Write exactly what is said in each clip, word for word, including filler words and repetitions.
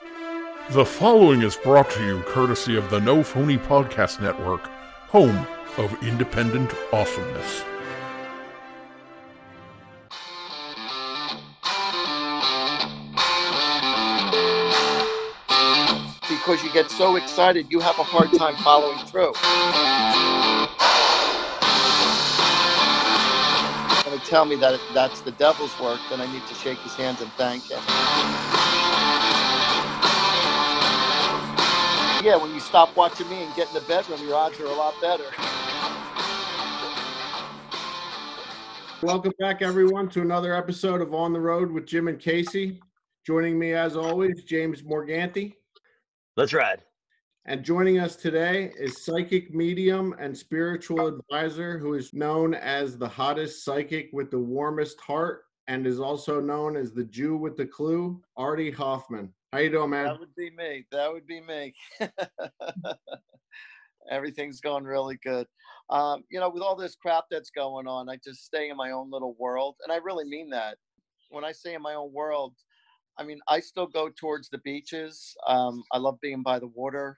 The following is brought to you courtesy of the No Phony Podcast Network, home of independent awesomeness. Because you get so excited, you have a hard time following through. Going to tell me that that's the devil's work, then I need to shake his hands and thank him. Yeah, when you stop watching me and get in the bedroom, your odds are a lot better. Welcome back, everyone, to another episode of On the Road with Jim and Casey. Joining me, as always, James Morganti. Let's ride. And joining us today is psychic medium and spiritual advisor who is known as the hottest psychic with the warmest heart and is also known as the Jew with the clue, Artie Hoffman. How you doing, man? That would be me. That would be me. Everything's going really good. Um, you know, with all this crap that's going on, I just stay in my own little world. And I really mean that. When I say in my own world, I mean, I still go towards the beaches. Um, I love being by the water.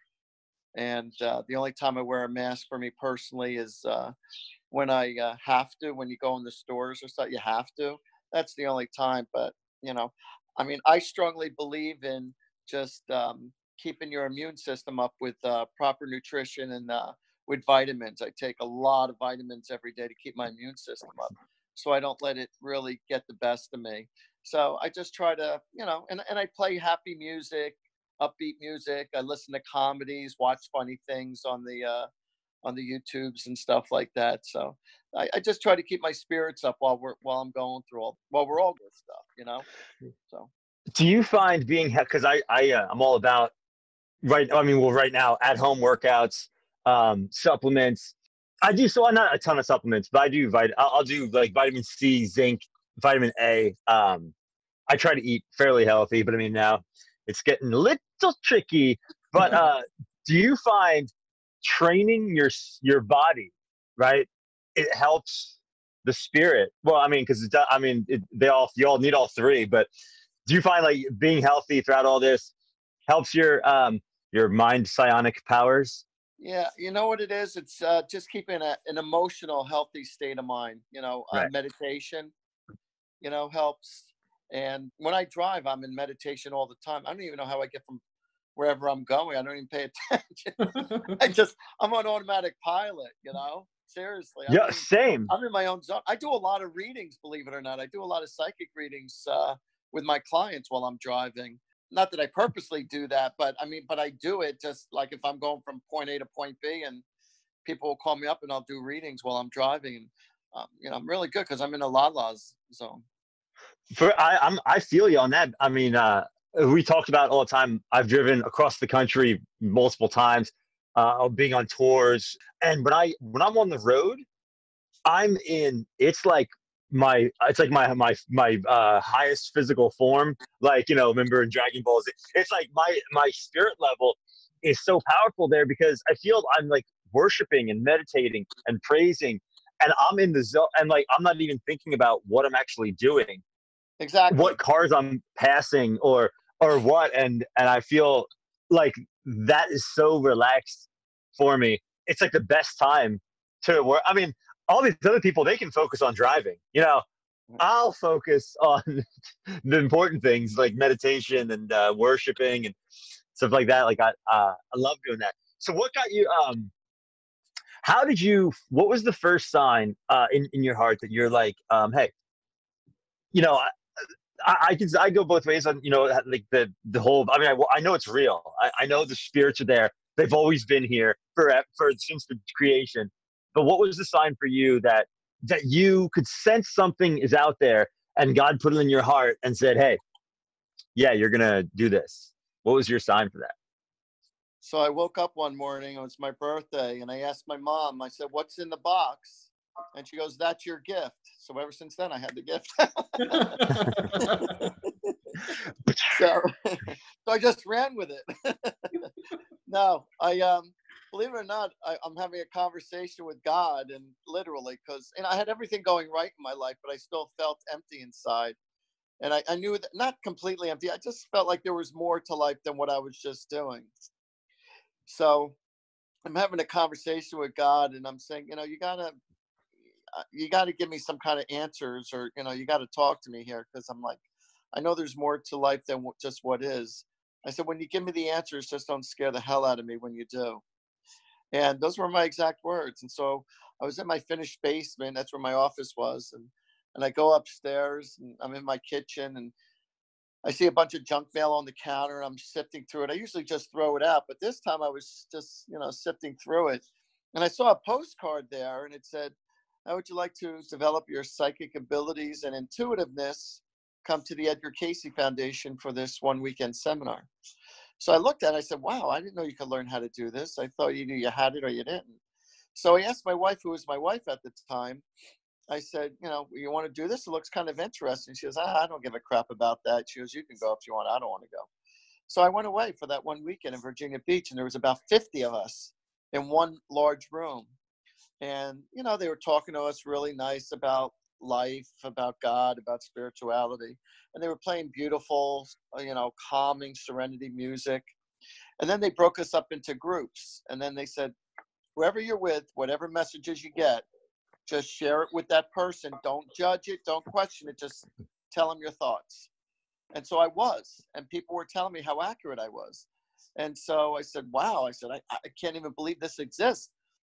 And uh, the only time I wear a mask for me personally is uh, when I uh, have to, when you go in the stores or something, you have to. That's the only time. But, you know, I mean, I strongly believe in just um, keeping your immune system up with uh, proper nutrition and uh, with vitamins. I take a lot of vitamins every day to keep my immune system up, so I don't let it really get the best of me. So I just try to, you know, and, and I play happy music, upbeat music. I listen to comedies, watch funny things on the uh, on the YouTubes and stuff like that. So I, I just try to keep my spirits up while we're while I'm going through all while we're all good stuff, you know. So Do you find being because I I uh, I'm all about right. I mean, well, right now at home workouts, um, supplements. I do so not a ton of supplements, but I do. Vit- I'll, I'll do like vitamin C, zinc, vitamin A. Um, I try to eat fairly healthy, but I mean now it's getting a little tricky. But uh, do you find training your your body, right? It helps the spirit. Well, I mean, because I mean, it, they all you all need all three. But do you find like being healthy throughout all this helps your um your mind psionic powers? yeah, you know what it is? It's uh, just keeping a, an emotional, healthy state of mind. You know, uh, Right. meditation, you know, helps. And when I drive, I'm in meditation all the time. I don't even know how I get from wherever I'm going. I don't even pay attention. I just, I'm on automatic pilot, you know, seriously. I Yeah, mean, same. I'm in my own zone. I do a lot of readings, believe it or not. I do a lot of psychic readings uh, with my clients while I'm driving. Not that I purposely do that, but I mean, but I do it just like if I'm going from point A to point B and people will call me up and I'll do readings while I'm driving. And, um, you know, I'm really good because I'm in a la la zone. For I, I'm I feel you on that. I mean, uh, we talked about all the time. I've driven across the country multiple times, uh, being on tours, and when I when I'm on the road, I'm in. It's like my it's like my my my uh, highest physical form. Like you know, remember in Dragon Ball Z, it's like my my spirit level is so powerful there because I feel I'm like worshiping and meditating and praising, and I'm in the zone, and like I'm not even thinking about what I'm actually doing, Exactly. what cars I'm passing or or what and and I feel like that is so relaxed for me. It's like the best time to work. I mean, all these other people they can focus on driving. You know, I'll focus on the important things like meditation and uh, worshiping and stuff like that. Like I uh, I love doing that. So what got you um how did you what was the first sign uh in, in your heart that you're like um hey, you know, I, I can I go both ways on you know like the the whole. I mean, I, I know it's real. I, I know the spirits are there. They've always been here for for since the creation. But what was the sign for you that that you could sense something is out there and God put it in your heart and said, "Hey, yeah, you're gonna do this." What was your sign for that? So I woke up one morning, it was my birthday, and I asked my mom, I said, "What's in the box?" And she goes, "That's your gift." So ever since then, I had the gift. so, so I just ran with it. No, I um, believe it or not, I, I'm having a conversation with God, and literally, because and I had everything going right in my life, but I still felt empty inside. And I, I knew that not completely empty. I just felt like there was more to life than what I was just doing. So I'm having a conversation with God, and I'm saying, you know, you gotta, uh, you gotta give me some kind of answers, or you know, you gotta talk to me here, because I'm like, I know there's more to life than w- just what is. I said, when you give me the answers, just don't scare the hell out of me when you do. And those were my exact words. And so I was in my finished basement. That's where my office was, and and I go upstairs, and I'm in my kitchen, and I see a bunch of junk mail on the counter. I'm sifting through it. I usually just throw it out, but this time I was just, you know, sifting through it. And I saw a postcard there, and it said, how would you like to develop your psychic abilities and intuitiveness? Come to the Edgar Casey Foundation for this one weekend seminar. So I looked at it. I said, wow, I didn't know you could learn how to do this. I thought either you had it or you didn't. So I asked my wife, who was my wife at the time, I said, you know, you want to do this? It looks kind of interesting. She goes, ah, I don't give a crap about that. She goes, you can go if you want. I don't want to go. So I went away for that one weekend in Virginia Beach, and there was about fifty of us in one large room. And, you know, they were talking to us really nice about life, about God, about spirituality. And they were playing beautiful, you know, calming serenity music. And then they broke us up into groups. And then they said, whoever you're with, whatever messages you get, just share it with that person. Don't judge it. Don't question it. Just tell them your thoughts. And so I was, and people were telling me how accurate I was. And so I said, wow, I said, I, I can't even believe this exists.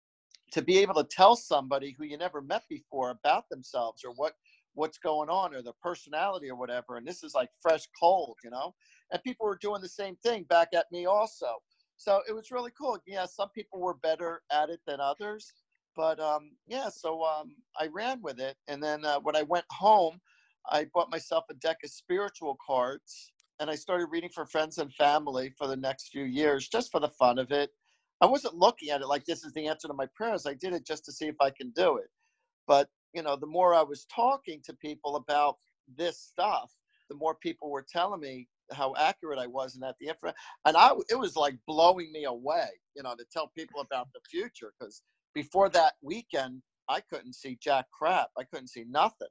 To be able to tell somebody who you never met before about themselves, or what, what's going on, or their personality or whatever. And this is like fresh cold, you know, and people were doing the same thing back at me also. So it was really cool. Yeah, some people were better at it than others. But um, yeah, so um, I ran with it. And then uh, when I went home, I bought myself a deck of spiritual cards, and I started reading for friends and family for the next few years, just for the fun of it. I wasn't looking at it like this is the answer to my prayers. I did it just to see if I can do it. But, you know, the more I was talking to people about this stuff, the more people were telling me how accurate I was, and that the information, and I, it was like blowing me away, you know, to tell people about the future, because before that weekend, I couldn't see jack crap. I couldn't see nothing.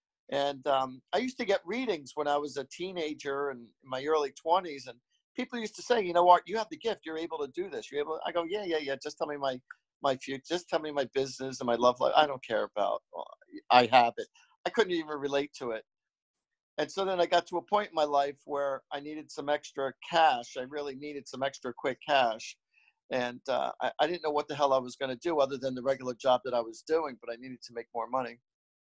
And um, I used to get readings when I was a teenager and in my early twenties. And people used to say, you know what, you have the gift. You're able to do this. You're able. I go, yeah, yeah, yeah. Just tell me my, my future. Just tell me my business and my love life. I don't care about. I have it. I couldn't even relate to it. And so then I got to a point in my life where I needed some extra cash. I really needed some extra quick cash. And uh, I, I didn't know what the hell I was going to do other than the regular job that I was doing, but I needed to make more money.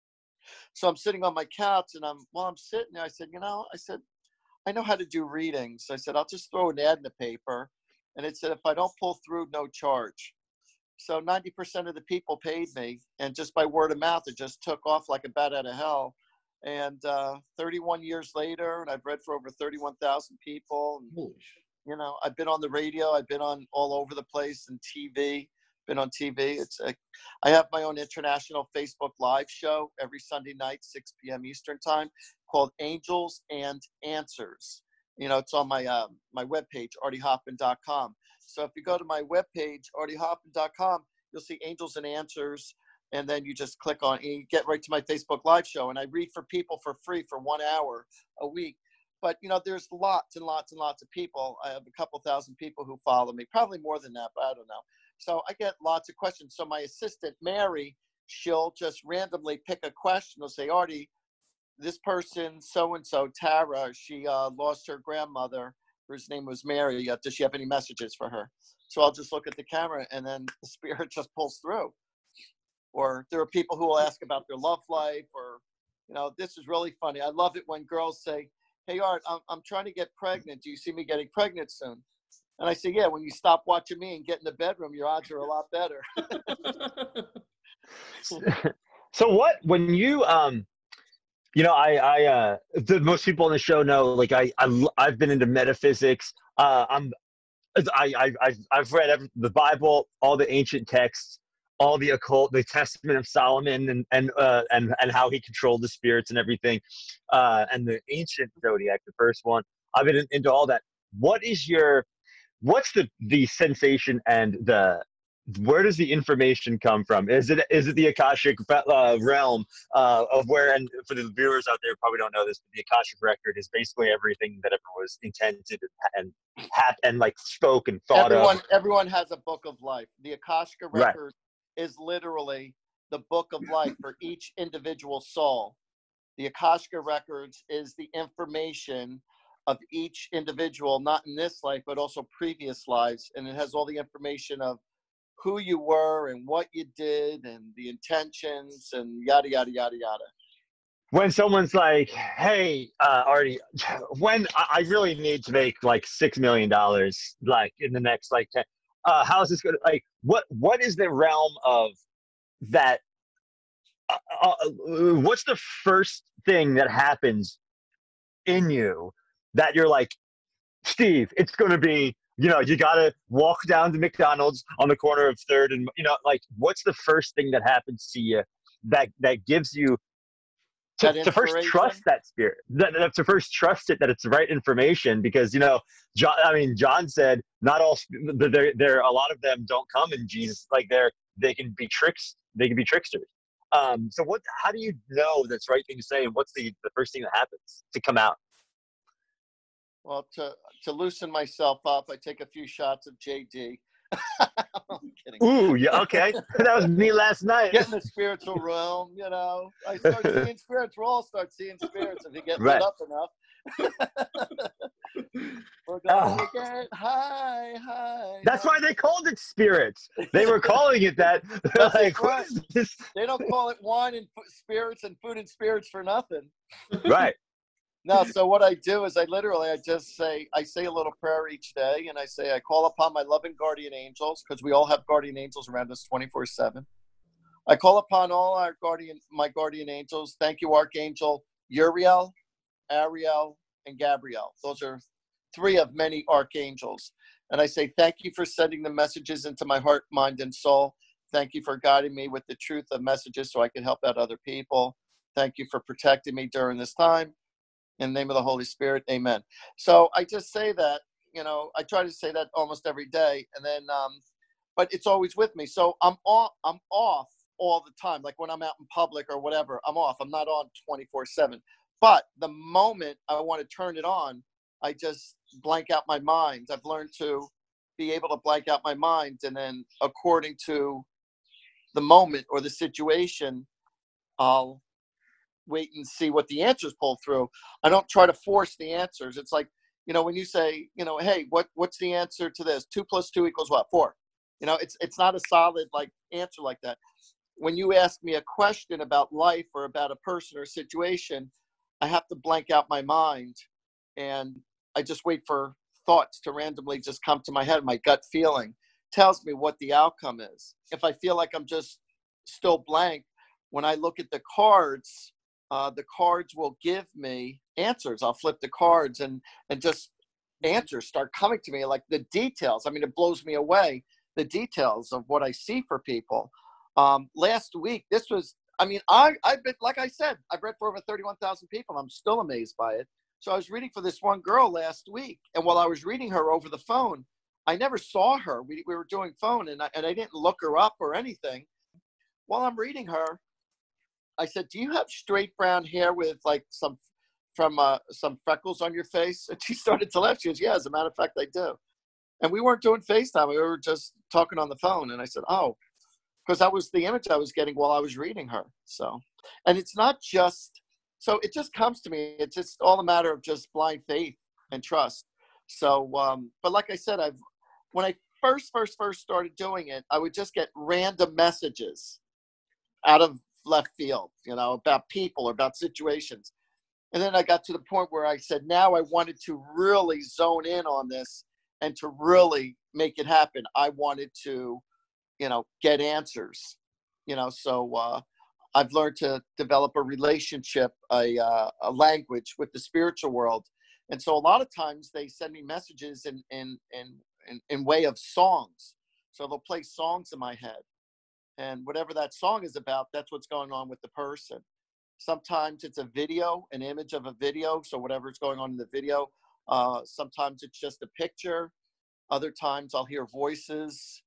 So I'm sitting on my couch, and I'm, while I'm sitting there, I said, you know, I said, I know how to do readings. I said, I'll just throw an ad in the paper. And it said, if I don't pull through, no charge. So ninety percent of the people paid me. And just by word of mouth, it just took off like a bat out of hell. And uh, thirty-one years later, and I've read for over thirty-one thousand people. And, Holy shit. you know, I've been on the radio. I've been on all over the place, and T V. Been on T V. It's a, I have my own international Facebook Live show every Sunday night, six p.m. Eastern time, called Angels and Answers. You know, it's on my uh, my webpage, artie hoffman dot com. So if you go to my webpage, artie hoffman dot com, you'll see Angels and Answers, and then you just click on, and you get right to my Facebook Live show. And I read for people for free for one hour a week. But, you know, there's lots and lots and lots of people. I have a couple thousand people who follow me, probably more than that, but I don't know. So I get lots of questions. So my assistant, Mary, she'll just randomly pick a question. They'll say, Artie, this person, so-and-so, Tara, she uh, lost her grandmother. Her name was Mary. Uh, does she have any messages for her? So I'll just look at the camera, and then the spirit just pulls through. Or there are people who will ask about their love life, or, you know, this is really funny. I love it when girls say, hey, Art, I'm, I'm trying to get pregnant. Do you see me getting pregnant soon? And I say, yeah, when you stop watching me and get in the bedroom, your odds are a lot better. So what, when you, um, you know, I, I, uh, the most people on the show know, like I, I, I've been into metaphysics. Uh, I'm, I, I, I've, I've read every, the Bible, all the ancient texts, all the occult, the Testament of Solomon, and, and, uh, and, and how he controlled the spirits and everything. Uh, and the ancient Zodiac, the first one, I've been into all that. What is your, what's the, the sensation and the, where does the information come from? Is it is it the Akashic uh, realm uh, of where? And for the viewers out there, who probably don't know this, but the Akashic record is basically everything that ever was intended and had and like spoke and thought everyone of. everyone has a book of life. The Akashic Right. record is literally the book of life for each individual soul. The Akashic records is the information of each individual, not in this life, but also previous lives. And it has all the information of who you were and what you did and the intentions and yada, yada, yada, yada. When someone's like, hey, uh, Artie, when I really need to make like six million dollars, like in the next like ten, uh, how is this going to, like, what, what is the realm of that? Uh, uh, what's the first thing that happens in you that you're like, Steve, it's going to be, you know, you got to walk down to McDonald's on the corner of Third and, you know, like, what's the first thing that happens to you that, that gives you to, to first trust that spirit, that, that, to first trust it, that it's the right information? Because, you know, John, I mean, John said not all, there, there, a lot of them don't come in Jesus. Like they're, they can be tricks. They can be tricksters. Um, so what, how do you know that's the right thing to say? And what's the, the first thing that happens to come out? Well, to, to loosen myself up, I take a few shots of J D. I'm kidding. Ooh, yeah, okay. That was me last night. Get in the spiritual realm, you know. I start seeing spirits. We all start seeing spirits if you get Right. lit up enough. We're going to get high, high. That's high. why they called it spirits. They were calling it that. That's Like, right. what is this? They don't call it wine and f- spirits and food and spirits for nothing. Right. No, so what I do is I literally, I just say, I say a little prayer each day, and I say, I call upon my loving guardian angels, because we all have guardian angels around us twenty-four seven. I call upon all our guardian, my guardian angels. Thank you, Archangel Uriel, Ariel, and Gabriel. Those are three of many archangels. And I say, thank you for sending the messages into my heart, mind, and soul. Thank you for guiding me with the truth of messages so I can help out other people. Thank you for protecting me during this time. In the name of the Holy Spirit, amen. So I just say that, you know, I try to say that almost every day. And then, um, but it's always with me. So I'm off, I'm off all the time. Like when I'm out in public or whatever, I'm off. I'm not on twenty-four seven. But the moment I want to turn it on, I just blank out my mind. I've learned to be able to blank out my mind. And then according to the moment or the situation, I'll wait and see what the answers pull through. I don't try to force the answers. It's like, you know, when you say, you know, hey, what, what's the answer to this? Two plus two equals what? Four. You know, it's, it's not a solid like answer like that. When you ask me a question about life or about a person or situation, I have to blank out my mind and I just wait for thoughts to randomly just come to my head. My gut feeling tells me what the outcome is. If I feel like I'm just still blank, when I look at the cards, Uh, the cards will give me answers. I'll flip the cards and, and just answers start coming to me, like the details. I mean, it blows me away, the details of what I see for people. Um, last week, this was, I mean, I, I've been, like I said, I've read for over thirty-one thousand people. I'm still amazed by it. So I was reading for this one girl last week. And while I was reading her over the phone, I never saw her. We, we were doing phone and I, and I didn't look her up or anything. While I'm reading her, I said, do you have straight brown hair with like some from uh, some freckles on your face? And she started to laugh. She goes, yeah, as a matter of fact, I do. And we weren't doing FaceTime. We were just talking on the phone. And I said, oh, because that was the image I was getting while I was reading her. So, and it's not just, so it just comes to me. It's just all a matter of just blind faith and trust. So, um, but like I said, I've, when I first, first, first started doing it, I would just get random messages out of left field, you know, about people or about situations. And then I got to the point where I said, now I wanted to really zone in on this and to really make it happen. I wanted to, you know, get answers, you know, so uh, I've learned to develop a relationship, a, uh, a language with the spiritual world. And so a lot of times they send me messages in, in, in, in, in way of songs. So they'll play songs in my head. And whatever that song is about, that's what's going on with the person. Sometimes it's a video, an image of a video. So whatever's going on in the video. Uh, sometimes it's just a picture. Other times I'll hear voices.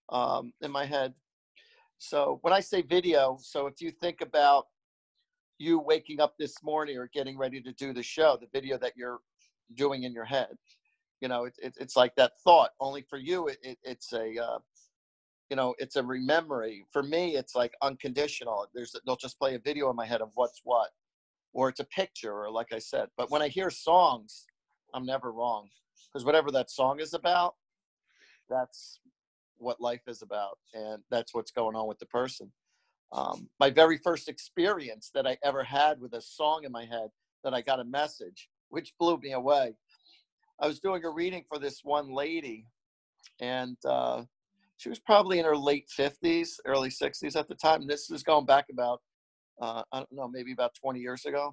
um, in my head. So when I say video, so if you think about you waking up this morning or getting ready to do the show, the video that you're doing in your head, you know, it, it, it's like that thought. Only for you, it, it, it's a, uh, you know, it's a rememory. For me, it's like unconditional. There's, they'll just play a video in my head of what's what, or it's a picture, or like I said. But when I hear songs, I'm never wrong, because whatever that song is about, that's what life is about, and that's what's going on with the person. Um, my very first experience that I ever had with a song in my head that I got a message, which blew me away. I was doing a reading for this one lady, and uh, she was probably in her late fifties, early sixties at the time. And this is going back about, uh, I don't know, maybe about twenty years ago.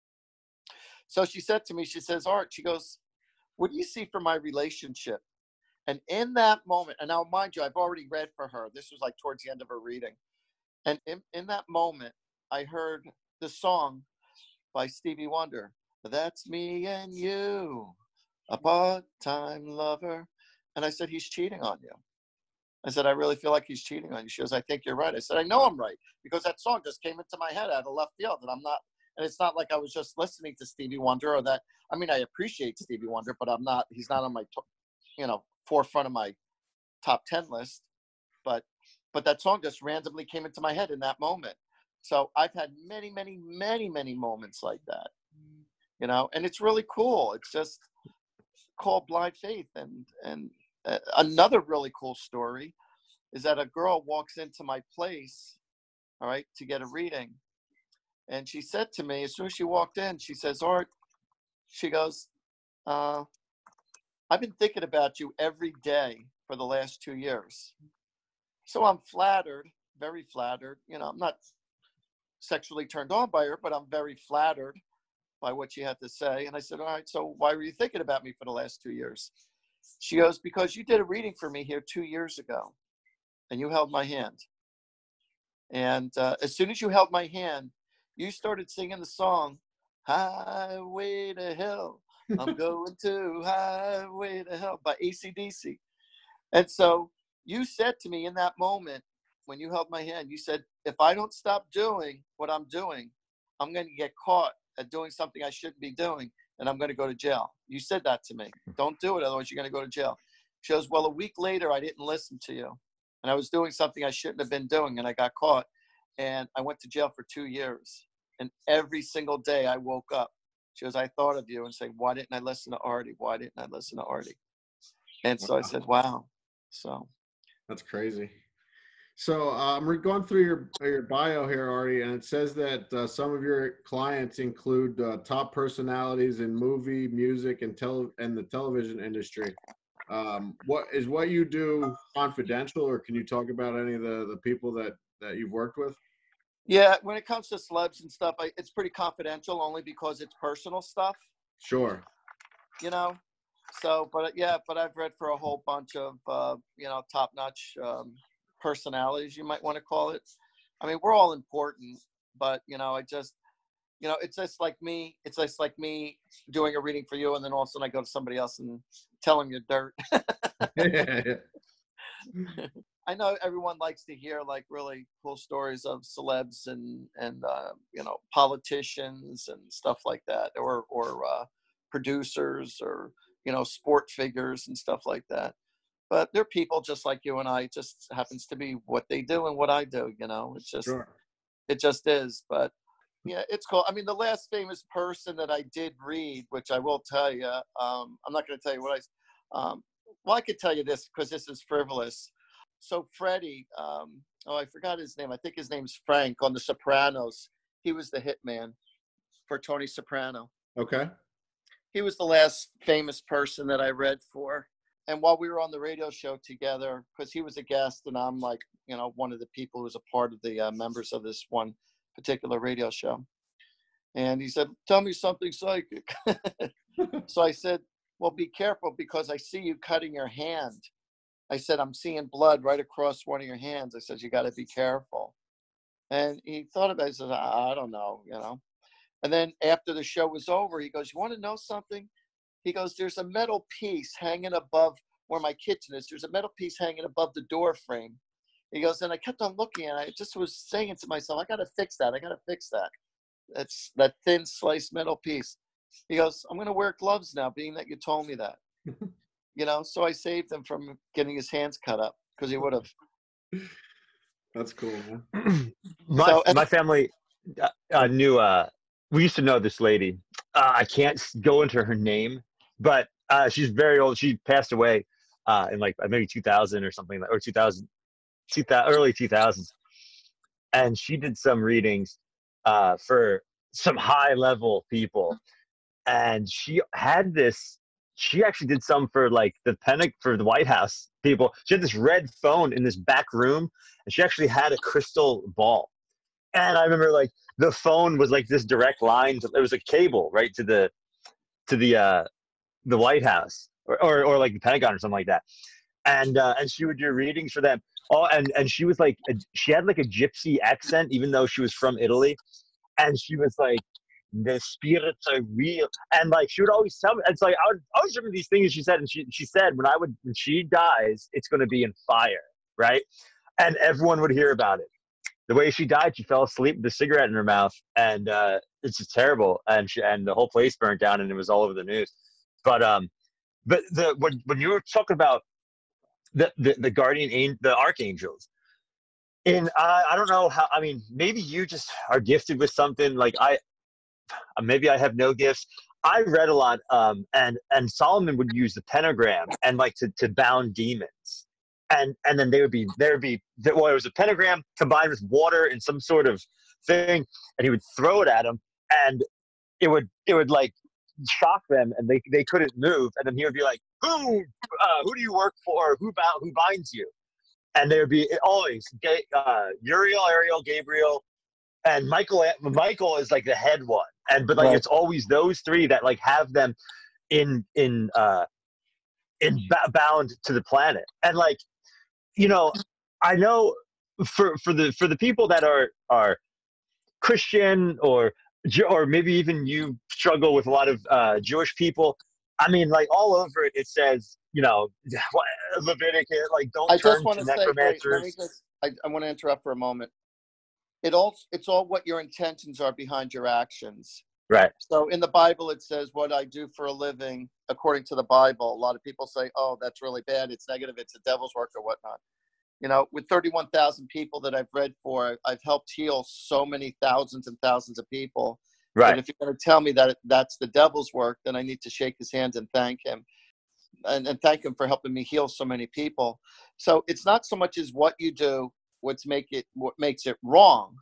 So she said to me, she says, Art, she goes, what do you see for my relationship? And in that moment, and now mind you, I've already read for her. This was like towards the end of her reading. And in, in that moment, I heard the song by Stevie Wonder, That's Me and You, a part-time lover. And I said, he's cheating on you. I said, I really feel like he's cheating on you. She goes, I think you're right. I said, I know I'm right, because that song just came into my head out of left field. And I'm not, and it's not like I was just listening to Stevie Wonder, or that, I mean, I appreciate Stevie Wonder, but I'm not, he's not on my, you know, forefront of my top ten list. But But that song just randomly came into my head in that moment. So I've had many, many, many, many moments like that, you know, and it's really cool. It's just called blind faith. And, and uh, another really cool story is that a girl walks into my place, all right, to get a reading. And she said to me, as soon as she walked in, she says, Art, she goes, uh, I've been thinking about you every day for the last two years. So I'm flattered, very flattered. You know, I'm not sexually turned on by her, but I'm very flattered by what she had to say. And I said, all right, so why were you thinking about me for the last two years? She goes, because you did a reading for me here two years ago, and you held my hand. And uh, as soon as you held my hand, you started singing the song, Highway to Hell. I'm going to Highway to Hell by A C D C. And so you said to me in that moment, when you held my hand, you said, if I don't stop doing what I'm doing, I'm going to get caught at doing something I shouldn't be doing, and I'm going to go to jail. You said that to me. Don't do it, otherwise you're going to go to jail. She goes, well, a week later, I didn't listen to you, and I was doing something I shouldn't have been doing, and I got caught, and I went to jail for two years. And every single day I woke up, she goes, I thought of you and said, why didn't I listen to Artie? Why didn't I listen to Artie? And so Wow. I said, wow. So that's crazy. So um, we're going through your your bio here, Artie, and it says that uh, some of your clients include uh, top personalities in movie, music, and tele and the television industry. Um, what is what you do confidential, or can you talk about any of the the people that that you've worked with? Yeah, when it comes to celebs and stuff, I, it's pretty confidential, only because it's personal stuff. Sure. You know. So, but yeah, but I've read for a whole bunch of uh, you know, top-notch um, personalities, you might want to call it. I mean, we're all important, but you know, I just, you know, it's just like me. It's just like me doing a reading for you, and then all of a sudden I go to somebody else and tell them you're dirt. I know everyone likes to hear like really cool stories of celebs and and uh, you know, politicians and stuff like that, or or uh, producers, or you know, sport figures and stuff like that. But they're people just like you and I. It just happens to be what they do and what I do. You know, it's just Sure. it just is. But yeah, it's cool. I mean, the last famous person that I did read, which I will tell you, um, I'm not going to tell you what I. Um, well, I could tell you this because this is frivolous. So Freddie, um, oh, I forgot his name. I think his name's Frank on The Sopranos. He was the hitman for Tony Soprano. Okay. He was the last famous person that I read for. And while we were on the radio show together, because he was a guest and I'm like, you know, one of the people who was a part of the uh, members of this one particular radio show. And he said, tell me something psychic. So I said, well, be careful, because I see you cutting your hand. I said, I'm seeing blood right across one of your hands. I said, you got to be careful. And he thought about it. He said, I, I don't know, you know. And then after the show was over, he goes, you want to know something? He goes, there's a metal piece hanging above where my kitchen is, there's a metal piece hanging above the door frame. He goes, and I kept on looking, and I just was saying to myself, I got to fix that. I got to fix that. That's that thin sliced metal piece. He goes, I'm going to wear gloves now, being that you told me that. You know, so I saved him from getting his hands cut up, because he would have. That's cool, man. my So, and- my family uh, uh, knew. Uh, we used to know this lady. Uh, I can't s- go into her name, but uh, she's very old. She passed away uh, in like maybe two thousand or something, like, or two thousand, two thousand, early two thousands, and she did some readings uh, for some high level people, and she had this. She actually did some for like the Pentagon, for the White House people. She had this red phone in this back room, and she actually had a crystal ball. And I remember like the phone was like this direct line. To, it was a cable right to the to the uh, the White House or, or or like the Pentagon or something like that. And uh, and she would do readings for them. Oh, and and she was like a, she had like a gypsy accent, even though she was from Italy. And she was like, the spirits are real, and like she would always tell me. It's like I would always remember these things she said, and she she said when I would when she dies, it's going to be in fire, right? And everyone would hear about it. The way she died, she fell asleep with a cigarette in her mouth, and uh, it's just terrible. And she, and the whole place burned down, and it was all over the news. But um, but the when when you were talking about the the, the guardian angel, the archangels, and I I don't know how. I mean, maybe you just are gifted with something. Like I, maybe I have no gifts. I read a lot, um, and and Solomon would use the pentagram and like to to bound demons. And and then they would be there would be well, it was a pentagram combined with water and some sort of thing, and he would throw it at them, and it would it would like shock them, and they they couldn't move. And then he would be like, "Who uh, who do you work for? Who bound, who binds you?" And there would be always uh, Uriel, Ariel, Gabriel, and Michael. Michael is like the head one, and but like Right. it's always those three that like have them in in uh in bound to the planet, and like. You know, I know for for the for the people that are are Christian or or maybe even you struggle with a lot of uh, Jewish people. I mean, like all over it, it says, you know, Leviticus, like don't I turn just want to to say, wait, let me necromancers. just, I, I want to interrupt for a moment. It all, it's all what your intentions are behind your actions. Right. So in the Bible, it says what I do for a living, according to the Bible. A lot of people say, oh, that's really bad. It's negative. It's a devil's work or whatnot. You know, with thirty-one thousand people that I've read for, I've helped heal so many thousands and thousands of people. Right. And if you're going to tell me that that's the devil's work, then I need to shake his hands and thank him. And, and thank him for helping me heal so many people. So it's not so much as what you do, what's make it, what makes it wrong.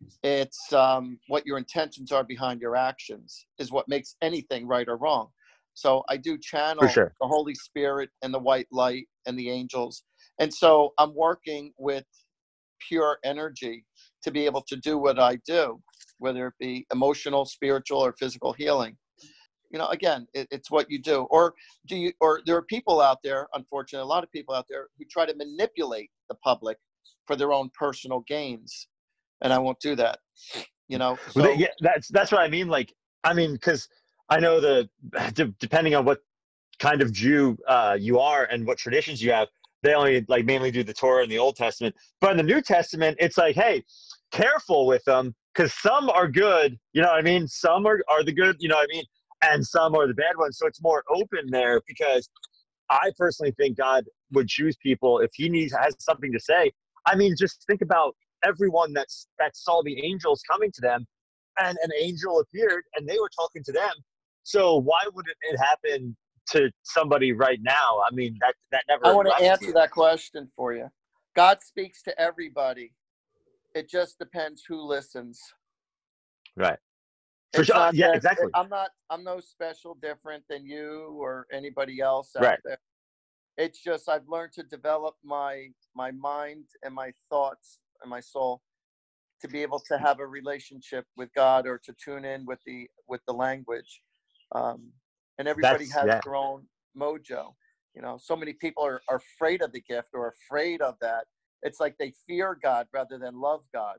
It's um, what your intentions are behind your actions is what makes anything right or wrong. So I do channel For sure. the Holy Spirit and the white light and the angels. And so I'm working with pure energy to be able to do what I do, whether it be emotional, spiritual, or physical healing. You know, again, it, it's what you do. Or do you? Or there are people out there, unfortunately, a lot of people out there who try to manipulate the public for their own personal gains. And I won't do that, you know. So, Well, yeah, that's that's what I mean. Like, I mean, because I know the de- depending on what kind of Jew uh, you are and what traditions you have, they only like mainly do the Torah and the Old Testament. But in the New Testament, it's like, hey, careful with them because some are good. You know what I mean? Some are are the good. You know what I mean? And some are the bad ones. So it's more open there because I personally think God would choose people if He needs has something to say. I mean, just think about everyone that's that saw the angels coming to them, and an angel appeared and they were talking to them. So why wouldn't it happen to somebody right now? I mean, that that never. I want to left answer you. that question for you. God speaks to everybody. It just depends who listens. Right. For It's sure. not Yeah, that- exactly. I'm not. I'm no special different than you or anybody else out Right. there. It's just I've learned to develop my my mind and my thoughts and my soul to be able to have a relationship with God or to tune in with the with the language. Um, and everybody That's- has yeah. their own mojo. You know, so many people are, are afraid of the gift or afraid of that. It's like they fear God rather than love God.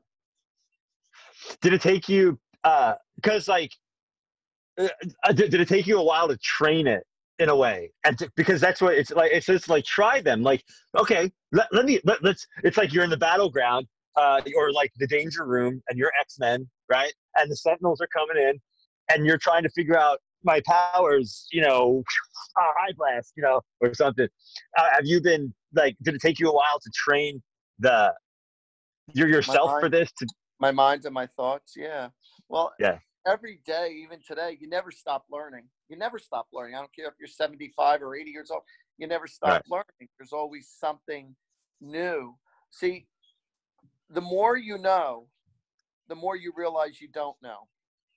Did it take you? Uh, because like, uh, did, did it take you a while to train it? in a way, and to, because that's what it's like. It's just like try them. Like okay, let, let me let, let's. It's like you're in the battleground, uh, or like the danger room, and you're X-Men, right? And the Sentinels are coming in, and you're trying to figure out my powers, you know, uh, eye blast, you know, or something. Uh, have you been like? Did it take you a while to train the your My yourself for mind, this? To my mind and my thoughts. Yeah. Well, yeah, every day, even today, you never stop learning. You never stop learning. I don't care if you're seventy-five or eighty years old. You never stop right. learning. There's always something new. See, the more you know, the more you realize you don't know.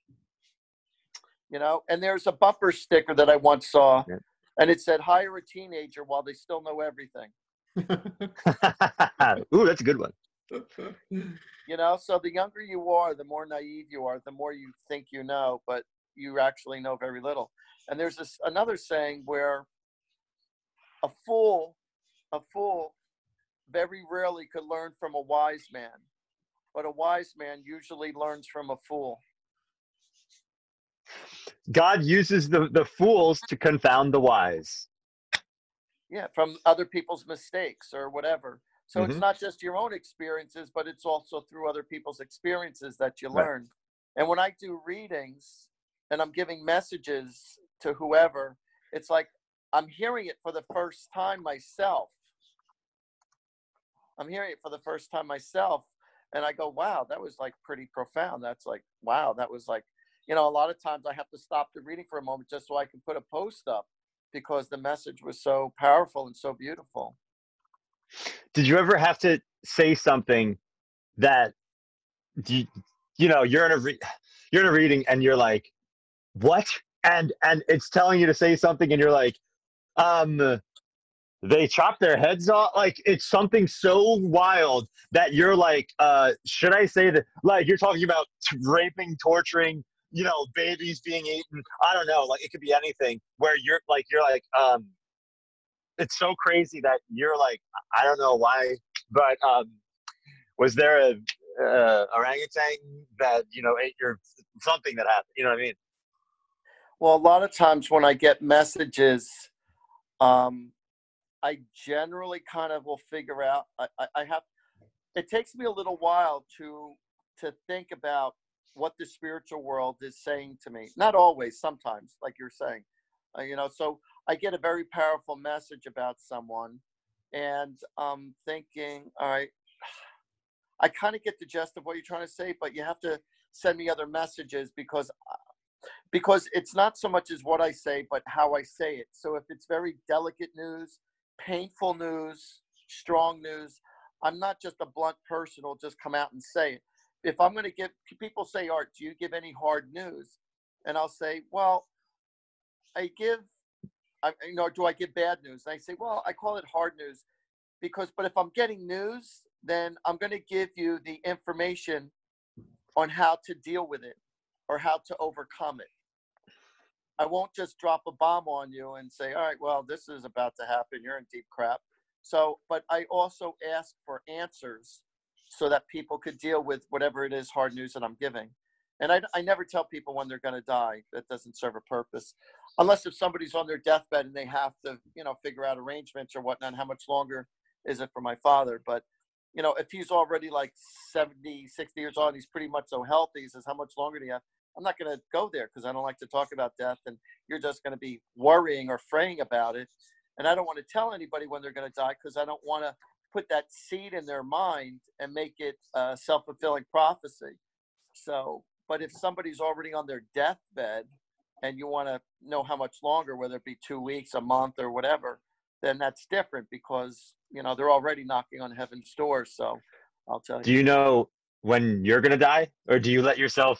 You know, and there's a bumper sticker that I once saw, Yeah. and it said, hire a teenager while they still know everything. Ooh, that's a good one. You know, so the younger you are, the more naive you are, the more you think you know, but you actually know very little. And there's this another saying where a fool, a fool very rarely could learn from a wise man, but a wise man usually learns from a fool. God uses the, the fools to confound the wise. Yeah, from other people's mistakes or whatever. So Mm-hmm. it's not just your own experiences, but it's also through other people's experiences that you Right. learn. And when I do readings and I'm giving messages to whoever, it's like I'm hearing it for the first time myself. I'm hearing it for the first time myself. And I go, wow, that was like pretty profound. That's like, wow, that was like, you know, a lot of times I have to stop the reading for a moment just so I can put a post up because the message was so powerful and so beautiful. Did you ever have to say something that you, you know, you're in a re- you're in a reading and you're like, what? And and it's telling you to say something and you're like, um, they chop their heads off. Like it's something so wild that you're like, uh, should I say that? Like you're talking about t- raping, torturing, you know, babies being eaten. I don't know. Like it could be anything. Where you're like, you're like, um, it's so crazy that you're like, I don't know why, but um, was there a uh, orangutan that you know ate your something that happened? You know what I mean? Well, a lot of times when I get messages, um, I generally kind of will figure out. I, I, I have. It takes me a little while to to think about what the spiritual world is saying to me. Not always. Sometimes, like you're saying, uh, you know. So I get a very powerful message about someone, and I'm thinking, all right, I kind of get the gist of what you're trying to say, but you have to send me other messages because because it's not so much as what I say, but how I say it. So if it's very delicate news, painful news, strong news, I'm not just a blunt person who'll just come out and say it. If I'm going to give, people say, Art, do you give any hard news? And I'll say, well, I give, I, you know, do I give bad news? And I say, well, I call it hard news because, but if I'm getting news, then I'm going to give you the information on how to deal with it or how to overcome it. I won't just drop a bomb on you and say, all right, well, this is about to happen. You're in deep crap. So, but I also ask for answers so that people could deal with whatever it is hard news that I'm giving. And I, I never tell people when they're going to die. That doesn't serve a purpose. Unless if somebody's on their deathbed and they have to, you know, figure out arrangements or whatnot, how much longer is it for my father? But, you know, if he's already like seventy, sixty years old, and he's pretty much so healthy, he says, how much longer do you have? I'm not going to go there because I don't like to talk about death. And you're just going to be worrying or fraying about it. And I don't want to tell anybody when they're going to die because I don't want to put that seed in their mind and make it a self-fulfilling prophecy. So, but if somebody's already on their deathbed and you want to know how much longer, whether it be two weeks, a month or whatever, then that's different because, you know, they're already knocking on heaven's door. So I'll tell you. Do you know when you're going to die or do you let yourself?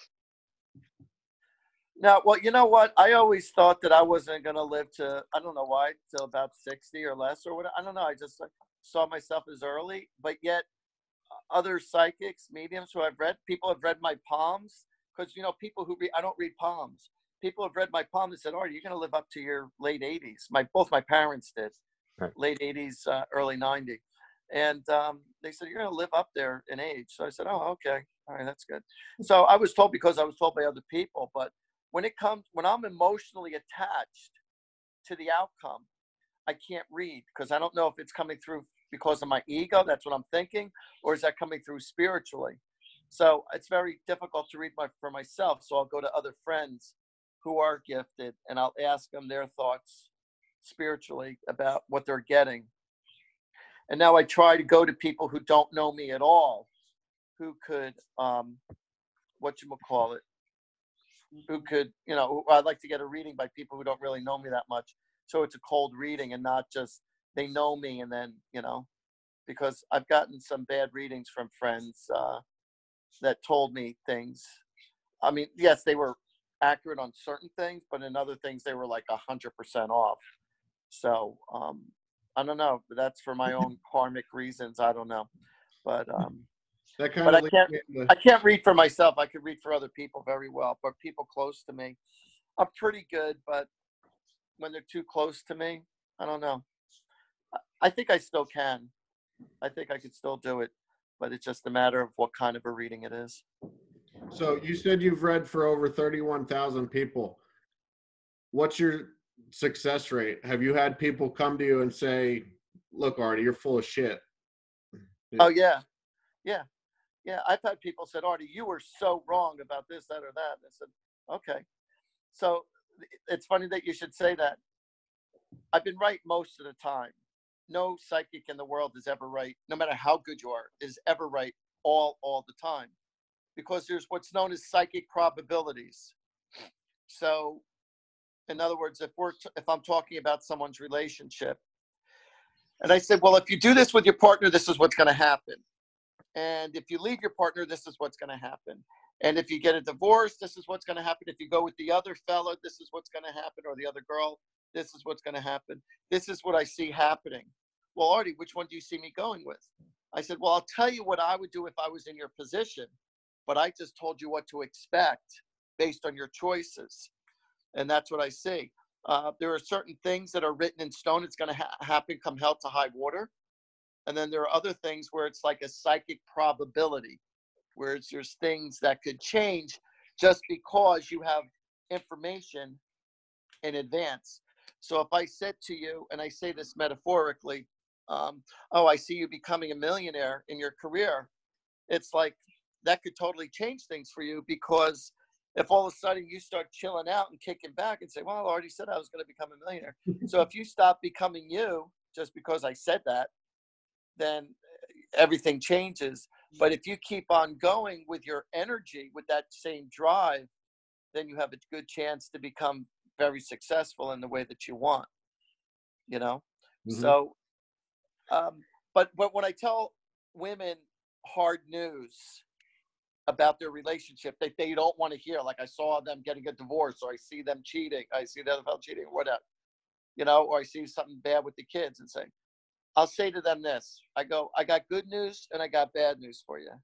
No, well, you know what? I always thought that I wasn't going to live to, I don't know why, till about sixty or less or whatever. I don't know. I just saw myself as early, but yet other psychics, mediums who I've read, people have read my palms because, you know, people who read, I don't read palms. People have read my palm and said, oh, you're going to live up to your late eighties. My, both my parents did, right. Late eighties, uh, early ninety. And um, they said, you're going to live up there in age. So I said, oh, okay. All right, that's good. So I was told because I was told by other people, but when it comes, when I'm emotionally attached to the outcome. I can't read because I don't know if it's coming through because of my ego. That's what I'm thinking. Or is that coming through spiritually? So it's very difficult to read my, for myself. So I'll go to other friends who are gifted and I'll ask them their thoughts spiritually about what they're getting. And now I try to go to people who don't know me at all, who could, um, whatchamacallit, who could, you know, I'd like to get a reading by people who don't really know me that much. So it's a cold reading and not just they know me and then, you know, because I've gotten some bad readings from friends uh, that told me things. I mean, yes, they were accurate on certain things, but in other things they were like a hundred percent off. So um, I don't know. That's for my own karmic reasons. I don't know, but um, that kind but of I can't. into... I can't read for myself. I could read for other people very well, but people close to me, I'm pretty good. But when they're too close to me, I don't know. I think I still can. I think I could still do it, but it's just a matter of what kind of a reading it is. So you said you've read for over thirty-one thousand people. What's your success rate? Have you had people come to you and say, look, Artie, you're full of shit? Oh, yeah. Yeah. Yeah. I've had people said, Artie, you were so wrong about this, that, or that. And I said, okay. So it's funny that you should say that. I've been right most of the time. No psychic in the world is ever right, no matter how good you are, is ever right all, all the time. Because there's what's known as psychic probabilities. So, in other words, if we're t- if I'm talking about someone's relationship, and I said, well, if you do this with your partner, this is what's going to happen. And if you leave your partner, this is what's going to happen. And if you get a divorce, this is what's going to happen. If you go with the other fella, this is what's going to happen. Or the other girl, this is what's going to happen. This is what I see happening. Well, Artie, which one do you see me going with? I said, well, I'll tell you what I would do if I was in your position. But I just told you what to expect based on your choices. And that's what I see. Uh, there are certain things that are written in stone. It's going to ha- happen come hell to high water. And then there are other things where it's like a psychic probability, where it's, there's things that could change just because you have information in advance. So if I said to you, and I say this metaphorically, um, oh, I see you becoming a millionaire in your career. It's like, that could totally change things for you, because if all of a sudden you start chilling out and kicking back and say, well, I already said I was going to become a millionaire. So if you stop becoming you just because I said that, then everything changes. But if you keep on going with your energy, with that same drive, then you have a good chance to become very successful in the way that you want, you know? Mm-hmm. So, um, but, but when I tell women hard news about their relationship that they don't want to hear, like I saw them getting a divorce, or I see them cheating, I see the other fellow cheating, or whatever, you know, or I see something bad with the kids, and say, I'll say to them this. I go, I got good news and I got bad news for you.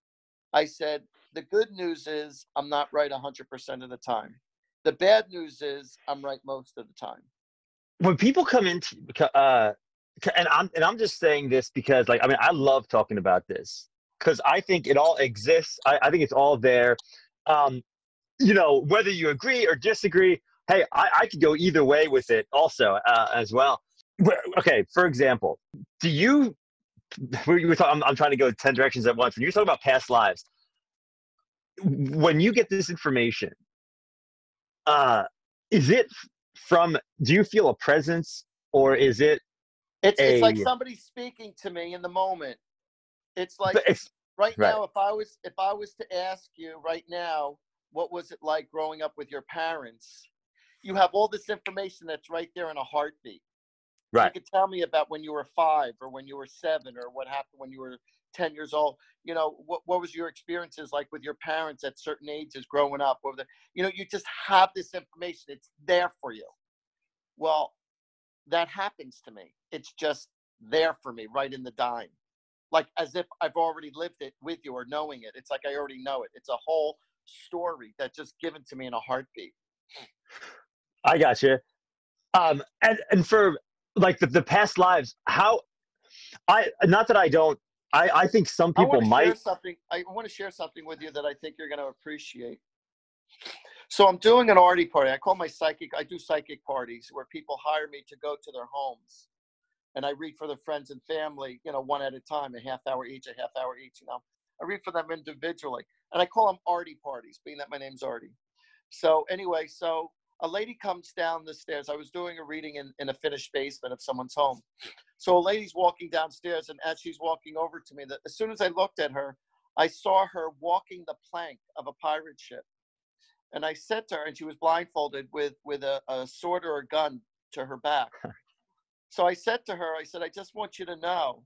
I said, the good news is I'm not right one hundred percent of the time. The bad news is I'm right most of the time. When people come into, uh, and I'm and I'm just saying this because, like, I mean, I love talking about this, because I think it all exists. I, I think it's all there. Um, you know, whether you agree or disagree, hey, I, I could go either way with it also uh, as well. Okay, for example, do you, we were talking, I'm, I'm trying to go ten directions at once. When you're talking about past lives, when you get this information, uh, is it from, do you feel a presence, or is it It's, a, it's like somebody speaking to me in the moment. It's like it's, right, right now, if I was if I was to ask you right now, what was it like growing up with your parents? You have all this information that's right there in a heartbeat. Right. You could tell me about when you were five, or when you were seven, or what happened when you were ten years old. You know, what what was your experiences like with your parents at certain ages growing up? What were the, you know, you just have this information. It's there for you. Well, that happens to me. It's just there for me, right in the dime. Like as if I've already lived it with you, or knowing it. It's like I already know it. It's a whole story that's just given to me in a heartbeat. I got you. Um, and, and for like the, the past lives, how I, not that I don't, I, I think some people I want to might. share something. I want to share something with you that I think you're going to appreciate. So I'm doing an Artie party. I call my psychic, I do psychic parties where people hire me to go to their homes. And I read for their friends and family, you know, one at a time, a half hour each, a half hour each, you know. I read for them individually. And I call them Artie parties, being that my name's Artie. So anyway, so a lady comes down the stairs. I was doing a reading in, in a finished basement of someone's home. So a lady's walking downstairs, and as she's walking over to me, that as soon as I looked at her, I saw her walking the plank of a pirate ship. And I said to her, and she was blindfolded with, with a, a sword or a gun to her back. So I said to her, I said, I just want you to know,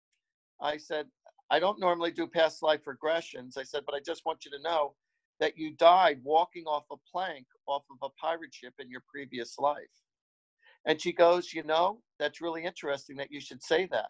I said, I don't normally do past life regressions. I said, but I just want you to know that you died walking off a plank off of a pirate ship in your previous life. And she goes, you know, that's really interesting that you should say that.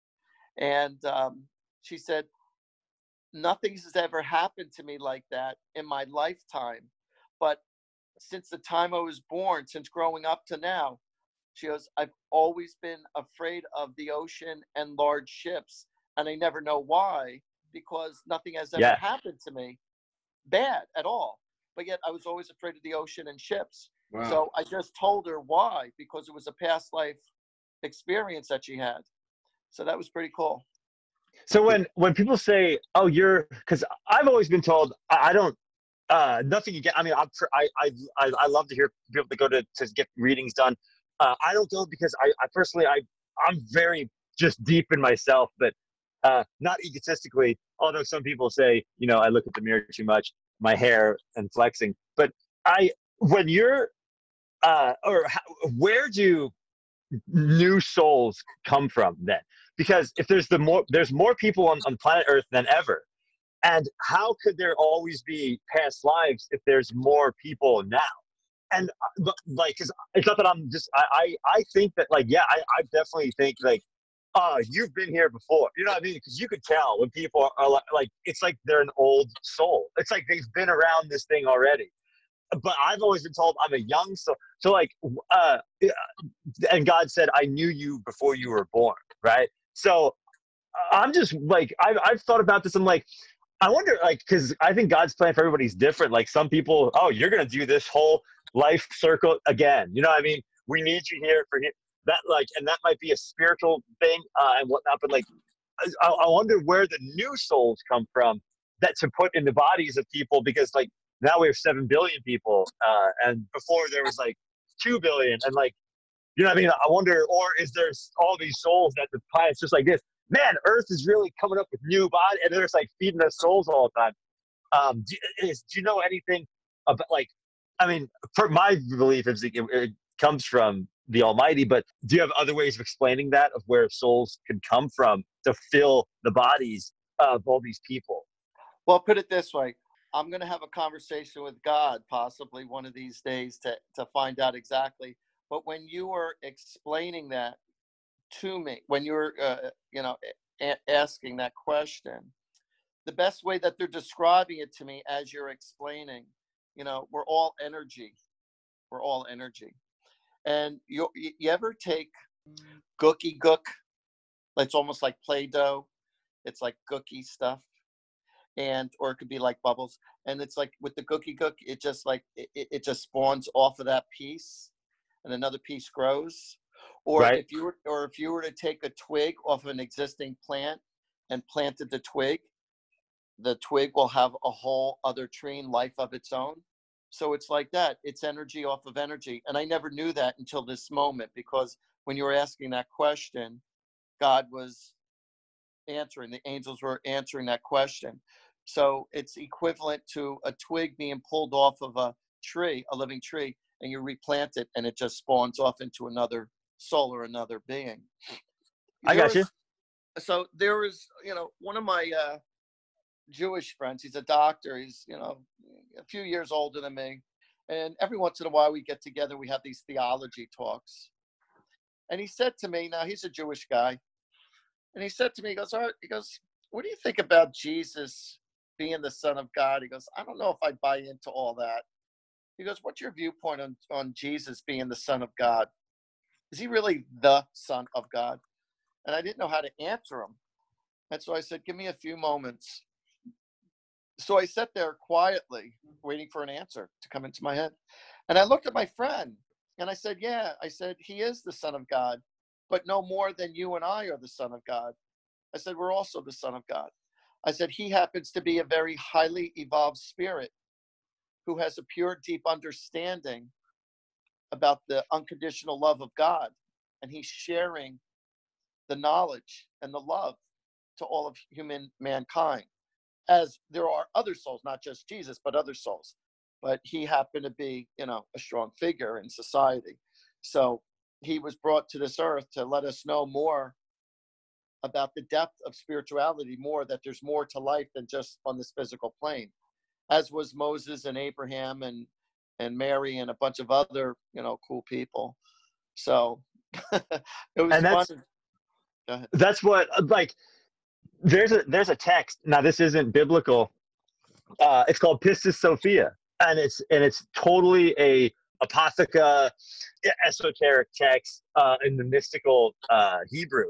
And um, she said, nothing has ever happened to me like that in my lifetime. But since the time I was born, since growing up to now, she goes, I've always been afraid of the ocean and large ships. And I never know why, because nothing has ever Yeah. happened to me bad at all. But yet I was always afraid of the ocean and ships. Wow. So I just told her why, because it was a past life experience that she had. So that was pretty cool. So when when people say, "Oh, you're," because I've always been told, I, I don't, uh, nothing you get. I mean, I'm, I I I I love to hear people that go to to get readings done. Uh, I don't go because I, I personally I I'm very just deep in myself, but uh, not egotistically. Although some people say, you know, I look at the mirror too much, my hair and flexing. But I when you're uh, or how, where do new souls come from then? Because if there's the more there's more people on, on planet Earth than ever, and how could there always be past lives if there's more people now? And but, like, because it's not that I'm just I, I I think that, like, yeah, I, I definitely think, like, uh you've been here before, you know what I mean? Because you could tell when people are like, like it's like they're an old soul. It's like they've been around this thing already. But I've always been told I'm a young soul. So like, uh, and God said, I knew you before you were born, right? So I'm just like, I've, I've thought about this. I'm like, I wonder, like, because I think God's plan for everybody's different. Like, some people, oh, you're going to do this whole life circle again. You know what I mean? We need you here for him. That, like, and that might be a spiritual thing uh, and whatnot. But like, I, I wonder where the new souls come from that to put in the bodies of people, because like now we have seven billion people, uh, and before there was like two billion, and like, you know what I mean? I wonder, or is there all these souls that the planet's just like this? Man, Earth is really coming up with new bodies, and they're just like feeding us souls all the time. Um, do, is, do you know anything about, like, I mean, for my belief is it, it comes from the Almighty, but do you have other ways of explaining that, of where souls can come from to fill the bodies of all these people? Well, put it this way. I'm going to have a conversation with God possibly one of these days to, to find out exactly. But when you were explaining that to me, when you were, uh, you know, a- asking that question, the best way that they're describing it to me as you're explaining, you know, we're all energy. We're all energy. And you, you ever take Gookie Gook? It's almost like Play-Doh. It's like gookie stuff. And, or it could be like bubbles. And it's like with the Gookie Gook, it just like, it, it just spawns off of that piece and another piece grows. Or Right. if you were, or if you were to take a twig off an existing plant and planted the twig, the twig will have a whole other tree and life of its own. So it's like that. It's energy off of energy. And I never knew that until this moment, because when you were asking that question, God was answering, the angels were answering that question. So it's equivalent to a twig being pulled off of a tree, a living tree, and you replant it and it just spawns off into another soul or another being. I There got you. was, so there was, you know, one of my uh, Jewish friends, he's a doctor, he's, you know, a few years older than me. And every once in a while we get together, we have these theology talks. And he said to me, now he's a Jewish guy, and he said to me, he goes, Art, he goes, what do you think about Jesus being the Son of God? He goes, I don't know if I buy into all that. He goes, what's your viewpoint on, on Jesus being the Son of God? Is he really the Son of God? And I didn't know how to answer him. And so I said, give me a few moments. So I sat there quietly waiting for an answer to come into my head. And I looked at my friend and I said, yeah, I said, he is the Son of God, but no more than you and I are the Son of God. I said, we're also the Son of God. I said, he happens to be a very highly evolved spirit who has a pure, deep understanding about the unconditional love of God. And he's sharing the knowledge and the love to all of human mankind, as there are other souls, not just Jesus, but other souls. But he happened to be, you know, a strong figure in society. So he was brought to this earth to let us know more about the depth of spirituality, more that there's more to life than just on this physical plane, as was Moses and Abraham and and Mary and a bunch of other, you know, cool people. So it was And that's, fun. Go ahead. that's what, like, there's a there's a text. Now, this isn't biblical. Uh, it's called Pistis Sophia, and it's and it's totally a apotheka, esoteric text uh, in the mystical uh, Hebrew.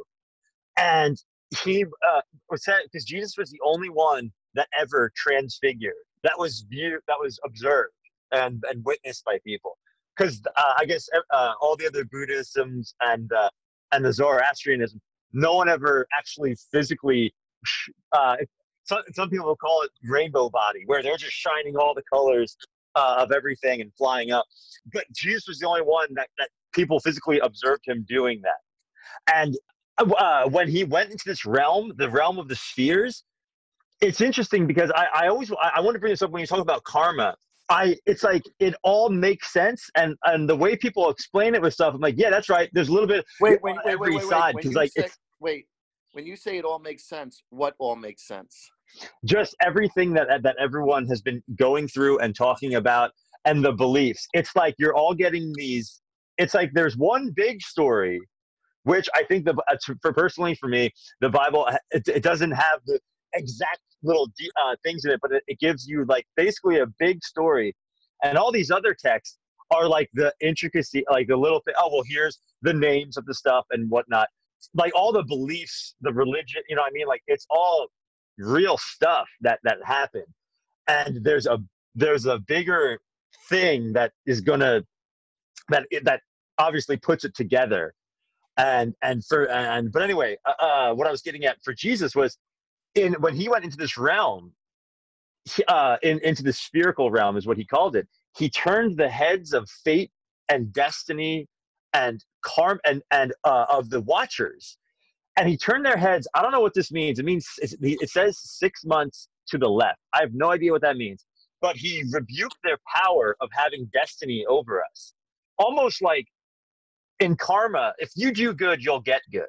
And he uh, was said, because Jesus was the only one that ever transfigured, that was viewed, that was observed and and witnessed by people. Because uh, I guess uh, all the other Buddhisms and uh, and the Zoroastrianism, no one ever actually physically. Uh, some some people will call it rainbow body, where they're just shining all the colors uh, of everything and flying up. But Jesus was the only one that that people physically observed him doing that. And uh, when he went into this realm, the realm of the spheres, it's interesting because I, I always I, I want to bring this up when you talk about karma. I it's like it all makes sense, and and the way people explain it with stuff, I'm like, yeah, that's right. There's a little bit Wait, on wait, wait, every wait, wait, side, wait. because When you like say, it's wait, when you say it all makes sense, what all makes sense? just everything that that everyone has been going through and talking about, and the beliefs. It's like you're all getting these. It's like there's one big story, which I think the for personally for me, the Bible it, it doesn't have the exact little uh, things in it, but it, it gives you like basically a big story, and all these other texts are like the intricacy, like the little thing. Oh well, here's the names of the stuff and whatnot, like all the beliefs, the religion. You know what I mean? Like it's all real stuff that that happened, and there's a there's a bigger thing that is gonna that that obviously puts it together. And and for and but anyway, uh, uh, what I was getting at for Jesus was in when he went into this realm, he, uh, in into the spherical realm is what he called it. He turned the heads of fate and destiny and karma and and uh, of the Watchers, and he turned their heads. I don't know what this means. It means it says six months to the left. I have no idea what that means. But he rebuked their power of having destiny over us, almost like. In karma, if you do good, you'll get good.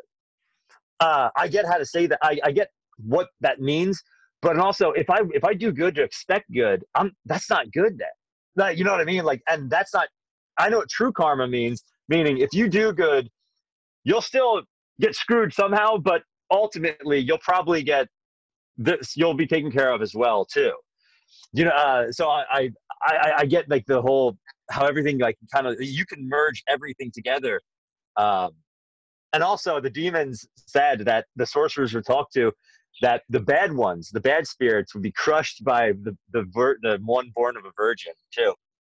Uh, I get how to say that. I, I get what that means, but also if I if I do good to expect good, I'm that's not good then. Like, you know what I mean? Like, and that's not. I know what true karma means. Meaning, if you do good, you'll still get screwed somehow, but ultimately you'll probably get this. You'll be taken care of as well too. You know. Uh, so I, I I I get like the whole. How everything like kind of you can merge everything together, um, and also the demons said that the sorcerers were talked to, that the bad ones, the bad spirits, would be crushed by the the ver- the one born of a virgin too.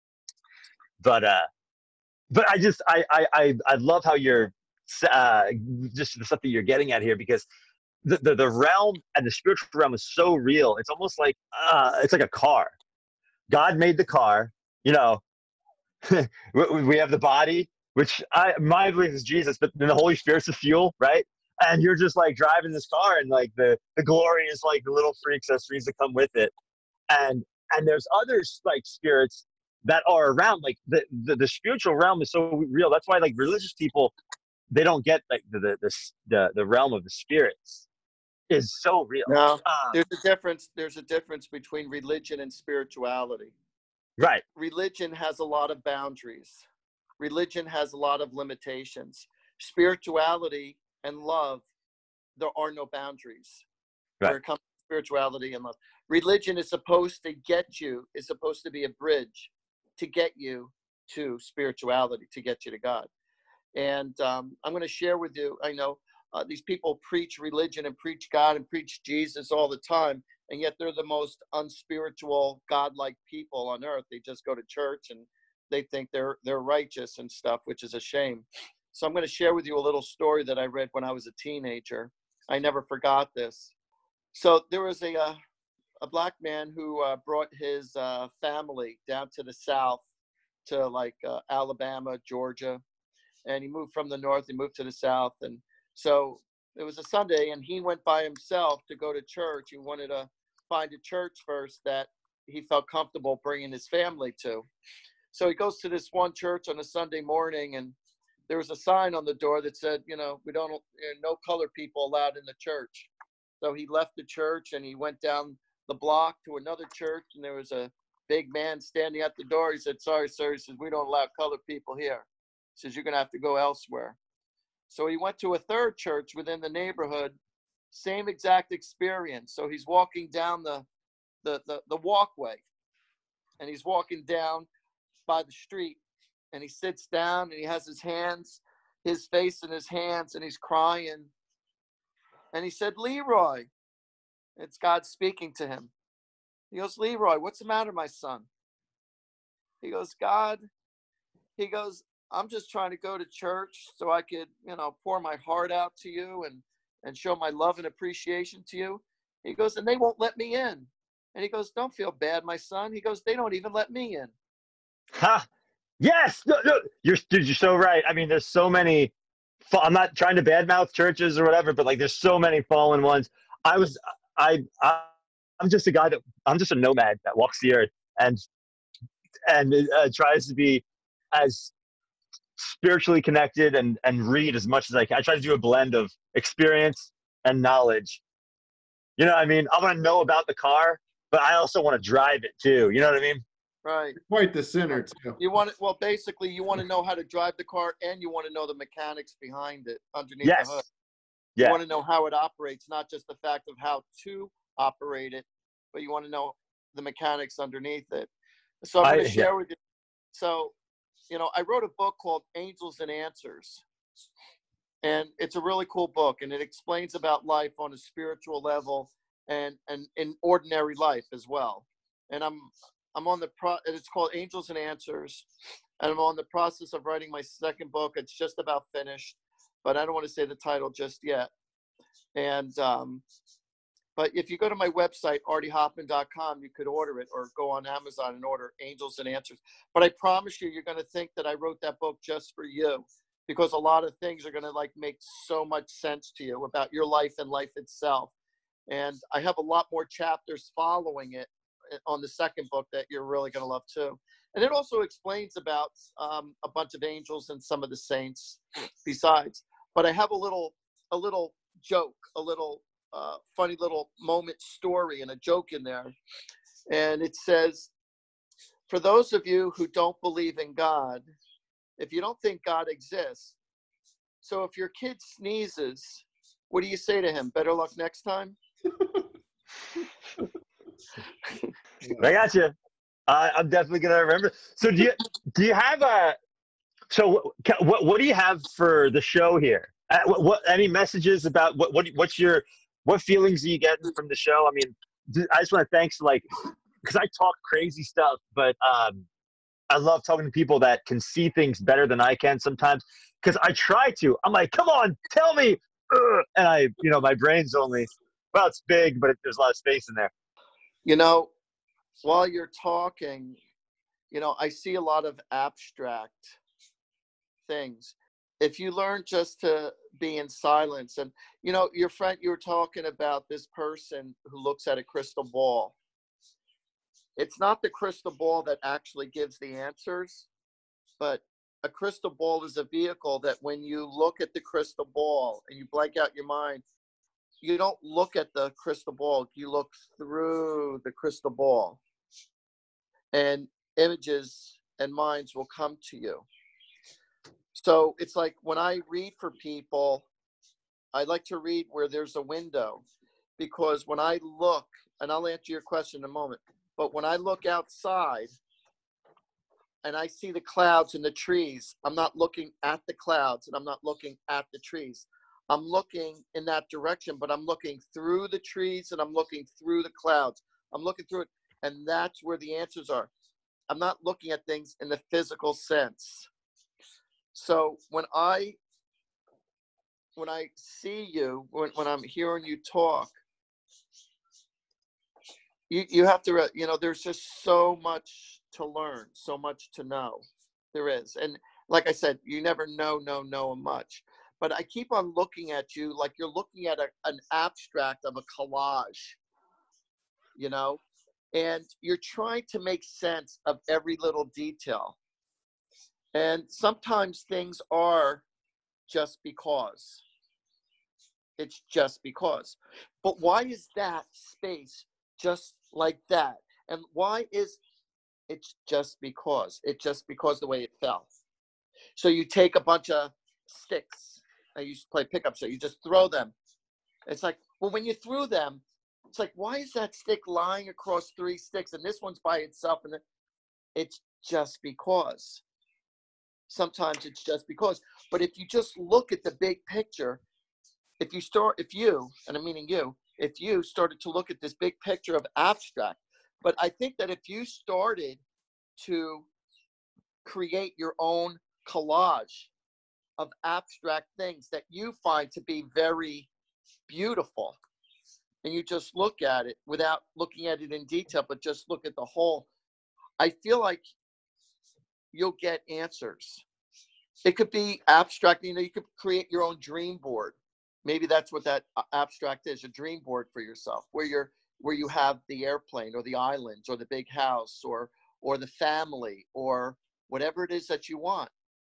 But uh, but I just I I I, I love how you're uh, just the stuff that you're getting at here, because the, the the realm and the spiritual realm is so real. It's almost like uh, it's like a car. God made the car, you know. We have the body, which I my belief is Jesus, but then the Holy Spirit's the fuel, right? And you're just like driving this car, and like the the glory is like the little free accessories that come with it, and and there's others like spirits that are around. Like the the, the spiritual realm is so real. That's why like religious people, they don't get like the the the the, the realm of the spirits is so real. No, Um, there's a difference. There's a difference between religion and spirituality. right. Religion has a lot of boundaries. Religion has a lot of limitations. Spirituality and love, there are no boundaries Right. where it comes to spirituality and love. Religion is supposed to get you, is supposed to be a bridge to get you to spirituality, to get you to God. And um, I'm going to share with you, I know uh, these people preach religion and preach God and preach Jesus all the time. and yet they're the most unspiritual, godlike people on earth. They just go to church and they think they're they're righteous and stuff, which is a shame. So I'm going to share with you a little story that I read when I was a teenager. I never forgot this. So there was a uh, a black man who uh, brought his uh, family down to the South, to like uh, Alabama, Georgia, and he moved from the North. He moved to the South, and so it was a Sunday, and he went by himself to go to church. He wanted to find a church first that he felt comfortable bringing his family to. So he goes to this one church on a Sunday morning, and there was a sign on the door that said, you know, we don't, no colored people allowed in the church. So he left the church and he went down the block to another church, and there was a big man standing at the door. He said, sorry, sir. He says, we don't allow colored people here. He says, you're going to have to go elsewhere. So he went to a third church within the neighborhood, same exact experience. So he's walking down the, the, the, the walkway, and he's walking down by the street, and he sits down and he has his hands, his face in his hands, and he's crying. And he said, Leroy, it's God speaking to him. He goes, Leroy, what's the matter, my son? He goes, God, he goes, I'm just trying to go to church so I could, you know, pour my heart out to you and, and show my love and appreciation to you. He goes, and they won't let me in. And he goes, don't feel bad, my son. He goes, they don't even let me in. Ha! Yes! No, no, you're, dude, you're so right. I mean, there's so many, I'm not trying to badmouth churches or whatever, but like there's so many fallen ones. I was, I, I I'm just a guy that, I'm just a nomad that walks the earth and, and uh, tries to be as spiritually connected and, and read as much as I can. I try to do a blend of experience and knowledge. You know what I mean? I want to know about the car, but I also want to drive it too. You know what I mean? Right. Quite the sinner too. You want it, well, basically you want to know how to drive the car, and you want to know the mechanics behind it, underneath yes. the hood. Yeah. You want to know how it operates, not just the fact of how to operate it, but you want to know the mechanics underneath it. So I'm going to share yeah. with you. So, you know, I wrote a book called Angels and Answers, and it's a really cool book, and it explains about life on a spiritual level and, and in ordinary life as well. And I'm, I'm on the pro, it's called Angels and Answers, and I'm on the process of writing my second book. It's just about finished, but I don't want to say the title just yet. And, um, but if you go to my website, artie hoffman dot com, you could order it, or go on Amazon and order Angels and Answers. But I promise you, you're going to think that I wrote that book just for you, because a lot of things are going to like make so much sense to you about your life and life itself. And I have a lot more chapters following it on the second book that you're really going to love too. And it also explains about um, a bunch of angels and some of the saints besides. But I have a little, a little joke, a little uh, funny little moment story and a joke in there. And it says, for those of you who don't believe in God, if you don't think God exists, so if your kid sneezes, what do you say to him? Better luck next time? I got you. Uh, I'm definitely gonna remember. So do you do you have a? So what what do you have for the show here? Uh, what, what any messages about what what what's your what feelings are you getting from the show? I mean, I just want to thanks like because I talk crazy stuff, but um, I love talking to people that can see things better than I can sometimes. Because I try to, I'm like, come on, tell me, Ugh. And I, you know, my brain's only well, it's big, but it, there's a lot of space in there. You know, while you're talking, you know, I see a lot of abstract things. If you learn just to be in silence, and, you know, your friend, you were talking about this person who looks at a crystal ball. It's not the crystal ball that actually gives the answers, but a crystal ball is a vehicle that when you look at the crystal ball and you blank out your mind, you don't look at the crystal ball, you look through the crystal ball. And images and minds will come to you. So it's like when I read for people, I like to read where there's a window, because when I look, and I'll answer your question in a moment, but when I look outside and I see the clouds and the trees, I'm not looking at the clouds and I'm not looking at the trees. I'm looking in that direction, but I'm looking through the trees and I'm looking through the clouds. I'm looking through it, and that's where the answers are. I'm not looking at things in the physical sense. So when I when I see you, when, when I'm hearing you talk, you, you have to, you know, there's just so much to learn, so much to know. There is. And like I said, you never know, know, know much. But I keep on looking at you like you're looking at a, an abstract of a collage, you know, and you're trying to make sense of every little detail. And sometimes things are just because. It's just because. But why is that space just like that? And why is it's just because? It's just because the way it fell. So you take a bunch of sticks. I used to play pickup, so you just throw them. It's like, well, when you threw them, it's like, why is that stick lying across three sticks and this one's by itself? And it's just because. Sometimes it's just because. But if you just look at the big picture, if you start, if you, and I'm meaning you, if you started to look at this big picture of abstract, but I think that if you started to create your own collage of abstract things that you find to be very beautiful, and you just look at it without looking at it in detail, but just look at the whole, I feel like you'll get answers. It could be abstract, you know, you could create your own dream board. Maybe that's what that abstract is, a dream board for yourself, where you're where you have the airplane or the islands or the big house or or the family or whatever it is that you want.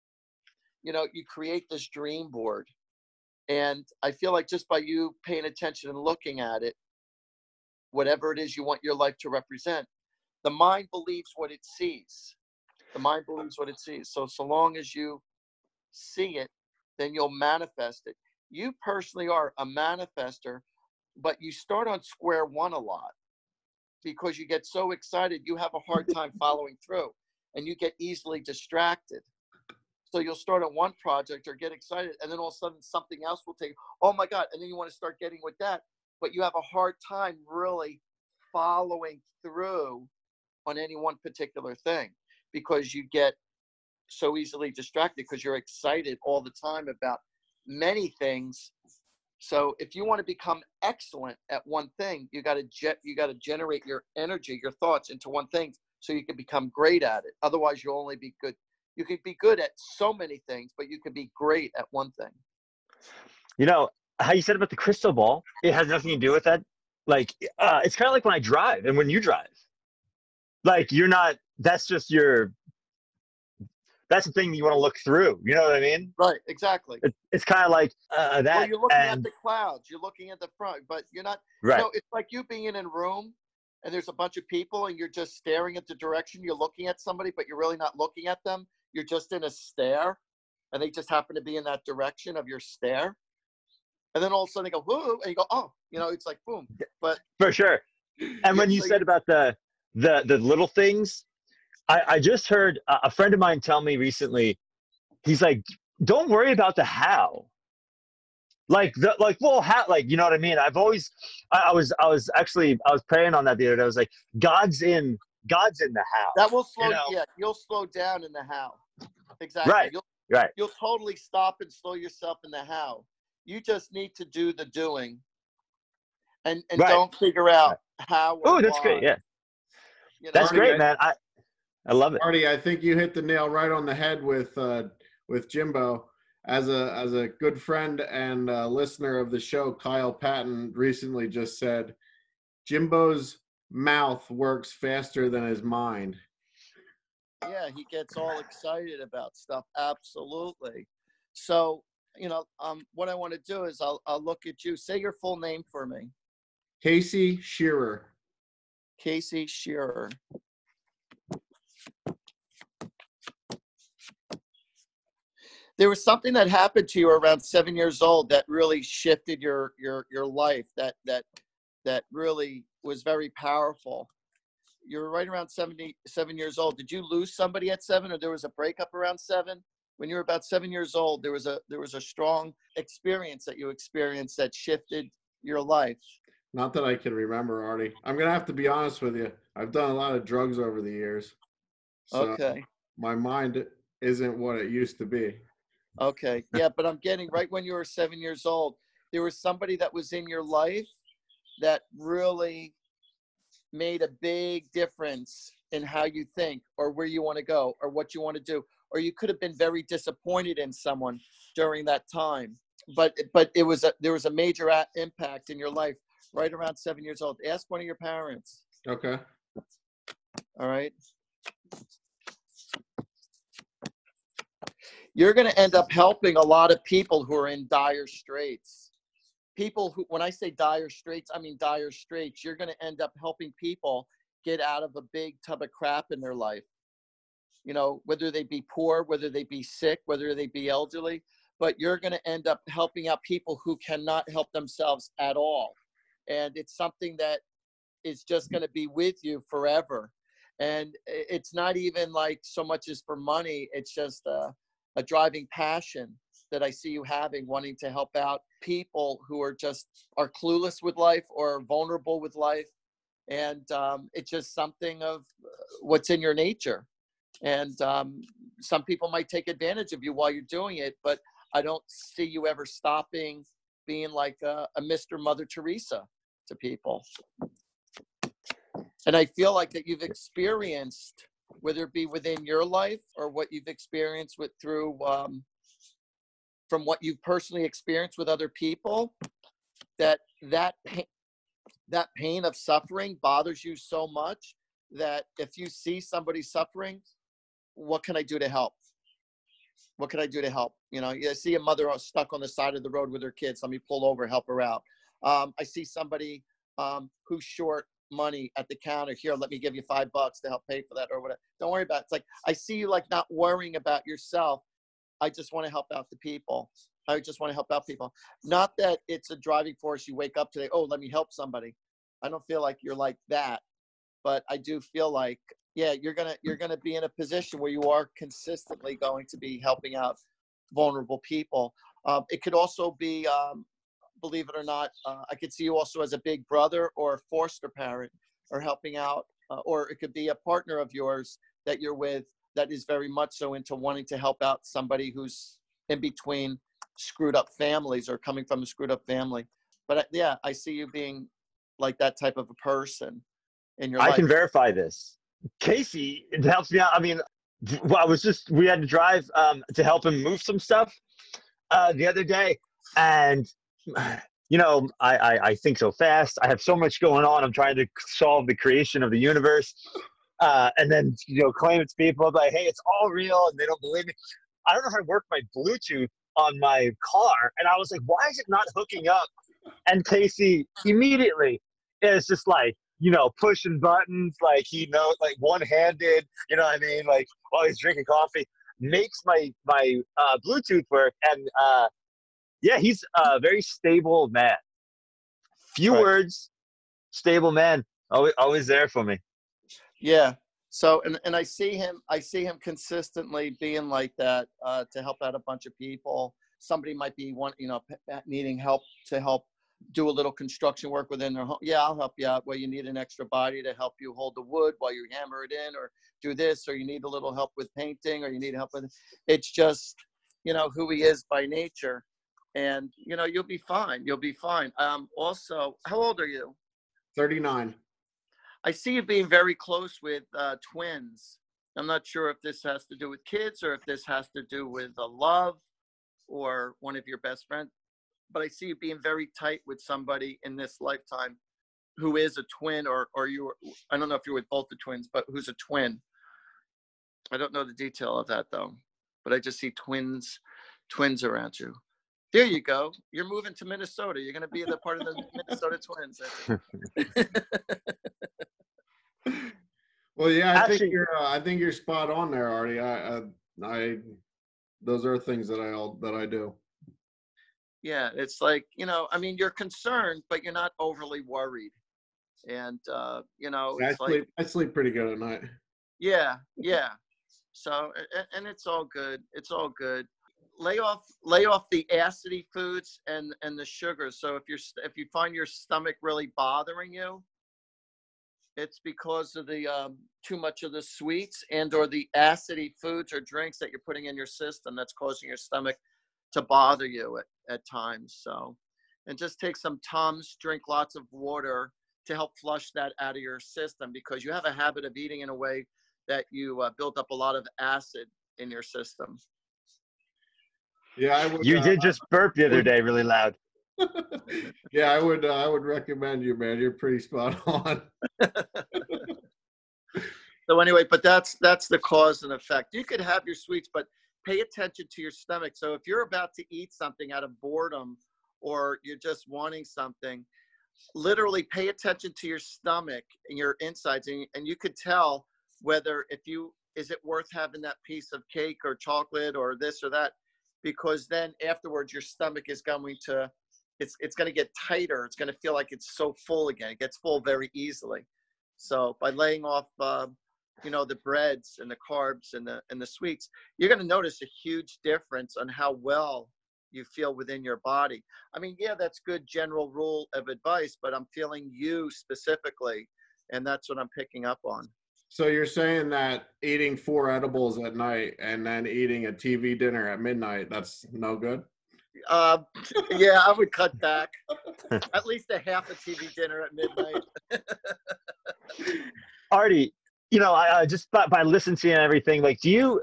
You know, you create this dream board. And I feel like just by you paying attention and looking at it, whatever it is you want your life to represent, the mind believes what it sees. The mind believes what it sees. So, so long as you see it, then you'll manifest it. You personally are a manifester, but you start on square one a lot because you get so excited, you have a hard time following through and you get easily distracted. So you'll start on one project or get excited, and then all of a sudden something else will take, oh my God, and then you want to start getting with that, but you have a hard time really following through on any one particular thing because you get so easily distracted because you're excited all the time about many things. So if you want to become excellent at one thing, you got to jet, you got to generate your energy, your thoughts into one thing so you can become great at it. Otherwise, you'll only be good. You could be good at so many things, but you could be great at one thing. You know, how you said about the crystal ball, it has nothing to do with that. Like, uh, it's kind of like when I drive and when you drive. Like, you're not, that's just your, that's the thing you want to look through. You know what I mean? Right, exactly. It, it's kind of like uh, that. Well, you're looking and, at the clouds. You're looking at the front, but you're not, right. You know, it's like you being in a room and there's a bunch of people and you're just staring at the direction. You're looking at somebody, but you're really not looking at them. You're just in a stare, and they just happen to be in that direction of your stare. And then all of a sudden they go, whoo, and you go, oh, you know, it's like, boom. But for sure. And when you so said about the, the, the little things, I, I just heard a friend of mine tell me recently, he's like, don't worry about the how. Like, the, like, well, how, like, you know what I mean? I've always, I, I was, I was actually, I was praying on that the other day. I was like, God's in, God's in the how. That will slow, you know? yeah, you'll slow down in the how. Exactly. Right, You'll, right. You'll totally stop and slow yourself in the how. You just need to do the doing, and and right. don't figure out right. how. Oh, that's why. great. Yeah, you know? that's Marty, great, I, man. I I love it. Marty, I think you hit the nail right on the head with uh, with Jimbo. As a as a good friend and uh, listener of the show, Kyle Patton recently just said, Jimbo's mouth works faster than his mind. Yeah, he gets all excited about stuff. Absolutely. So, you know, um, what I want to do is I'll I'll look at you. Say your full name for me. Casey Shearer. Casey Shearer. There was something that happened to you around seven years old that really shifted your your your life. That that that really was very powerful. You were right around seventy-seven years old. Did you lose somebody at seven, or there was a breakup around seven? when you were about seven years old, there was a there was a strong experience that you experienced that shifted your life. Not that I can remember, Artie. I'm gonna have to be honest with you. I've done a lot of drugs over the years, so Okay. my mind isn't what it used to be. Okay. Yeah, but I'm getting right when you were seven years old, there was somebody that was in your life that really made a big difference in how you think or where you want to go or what you want to do. Or you could have been very disappointed in someone during that time. But but it was a, there was a major a- impact in your life right around seven years old. Ask one of your parents. Okay. All right. You're going to end up helping a lot of people who are in dire straits. People who, when I say dire straits, I mean dire straits. You're going to end up helping people get out of a big tub of crap in their life. You know, whether they be poor, whether they be sick, whether they be elderly, but you're going to end up helping out people who cannot help themselves at all. And it's something that is just going to be with you forever. And it's not even like so much as for money. It's just a, a driving passion that I see you having, wanting to help out people who are just are clueless with life or vulnerable with life. And um, it's just something of what's in your nature. And um, some people might take advantage of you while you're doing it, but I don't see you ever stopping being like a, a Mister Mother Teresa to people. And I feel like that you've experienced, whether it be within your life or what you've experienced with through, um, from what you've personally experienced with other people, that that pain, that pain of suffering bothers you so much that if you see somebody suffering, what can I do to help? What can I do to help? You know, you see a mother stuck on the side of the road with her kids. Let me pull over, help her out. Um, I see somebody um, who's short money at the counter. Here, let me give you five bucks to help pay for that or whatever. Don't worry about it. It's like, I see you like not worrying about yourself. I just want to help out the people. I just want to help out people. Not that it's a driving force. You wake up today, oh, let me help somebody. I don't feel like you're like that, but I do feel like, yeah, you're gonna you're gonna be in a position where you are consistently going to be helping out vulnerable people. Um, it could also be, um, believe it or not, uh, I could see you also as a big brother or a foster parent, or helping out, uh, or it could be a partner of yours that you're with that is very much so into wanting to help out somebody who's in between screwed up families or coming from a screwed up family. But uh, yeah, I see you being like that type of a person in your I life. can verify this. Casey, it helps me out. I mean, well, I was just, we had to drive um, to help him move some stuff uh, the other day. And, you know, I, I, I think so fast. I have so much going on. I'm trying to solve the creation of the universe. Uh, and then, you know, claim it to people. I'm like, hey, it's all real. And they don't believe me. I don't know how to work my Bluetooth on my car. And I was like, why is it not hooking up? And Casey immediately is just like, you know, pushing buttons, like he knows, like one-handed, you know what I mean? Like while he's drinking coffee, makes my my uh, Bluetooth work. And uh, yeah, he's a very stable man. Few Right. words, stable man. Always, always there for me. Yeah. So, and, and I see him, I see him consistently being like that uh, to help out a bunch of people. Somebody might be one, you know, needing help to help do a little construction work within their home. Yeah, I'll help you out where you need an extra body to help you hold the wood while you hammer it in, or do this, or you need a little help with painting, or you need help with, it's just, you know, who he is by nature. And, you know, you'll be fine. You'll be fine. Um, also, how old are you? thirty-nine. I see you being very close with uh, twins. I'm not sure if this has to do with kids or if this has to do with a love or one of your best friends. But I see you being very tight with somebody in this lifetime who is a twin, or or you. I don't know if you're with both the twins, but who's a twin. I don't know the detail of that though. But I just see twins, twins around you. There you go. You're moving to Minnesota. You're going to be the part of the Minnesota Twins. Well, yeah, I Actually, think you're. Uh, I think you're spot on there, Artie. I, I, I, those are things that I all that I do. Yeah, it's like, you know, I mean, you're concerned, but you're not overly worried. And uh, you know, I it's sleep. like, I sleep pretty good at night. yeah, yeah. So, and, and it's all good. It's all good. Lay off, lay off the acidy foods and, and the sugars. So if you're, if you find your stomach really bothering you, it's because of the um, too much of the sweets and or the acidy foods or drinks that you're putting in your system that's causing your stomach to bother you at, at times. So, and just take some Tums, drink lots of water to help flush that out of your system, because you have a habit of eating in a way that you uh, build up a lot of acid in your system. Yeah, I would. You uh, did just burp the other day really loud. Yeah, I would. Uh, I would recommend you, man. You're pretty spot on. So anyway, but that's that's the cause and effect. You could have your sweets, but pay attention to your stomach. So if you're about to eat something out of boredom, or you're just wanting something, literally pay attention to your stomach and your insides, and, and you could tell whether if you is it worth having that piece of cake or chocolate or this or that, because then afterwards your stomach is going to it's it's going to get tighter. It's going to feel like it's so full again. It gets full very easily. So by laying off uh, you know, the breads and the carbs and the and the sweets, you're going to notice a huge difference on how well you feel within your body. I mean, yeah, that's good general rule of advice, but I'm feeling you specifically, and that's what I'm picking up on. So you're saying that eating four edibles at night and then eating a T V dinner at midnight, that's no good? Uh, yeah, I would cut back. At least a half a T V dinner at midnight. Artie, you know, I, I just by, by listening to you and everything, like, do you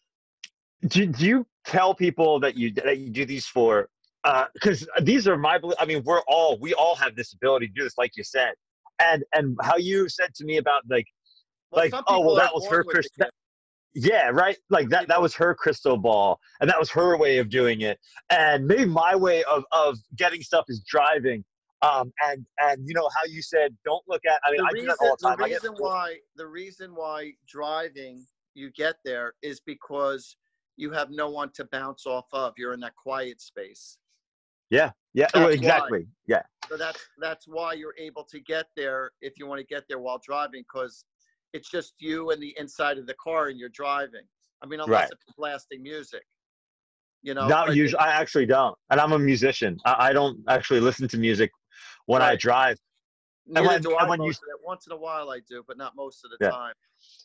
do, do you tell people that you that you do these for? Because uh, these are my. I mean, we're all we all have this ability to do this, like you said, and and how you said to me about like Well, like oh well, that was her crystal. Yeah, right. Like that that was her crystal ball, and that was her way of doing it. And maybe my way of of getting stuff is driving. Um, and and you know how you said don't look at. I mean, the I reason, do that all the time. The I get reason why the reason why driving you get there is because you have no one to bounce off of. You're in that quiet space. Yeah, yeah, well, exactly. Why. Yeah. So that's that's why you're able to get there if you want to get there while driving, because it's just you and the inside of the car and you're driving. I mean, unless right. it's blasting music. You know, not usually. I actually don't, and I'm a musician. I, I don't actually listen to music when right. I drive. Neither and when, do I. When most you, of it. Once in a while, I do, but not most of the yeah. time.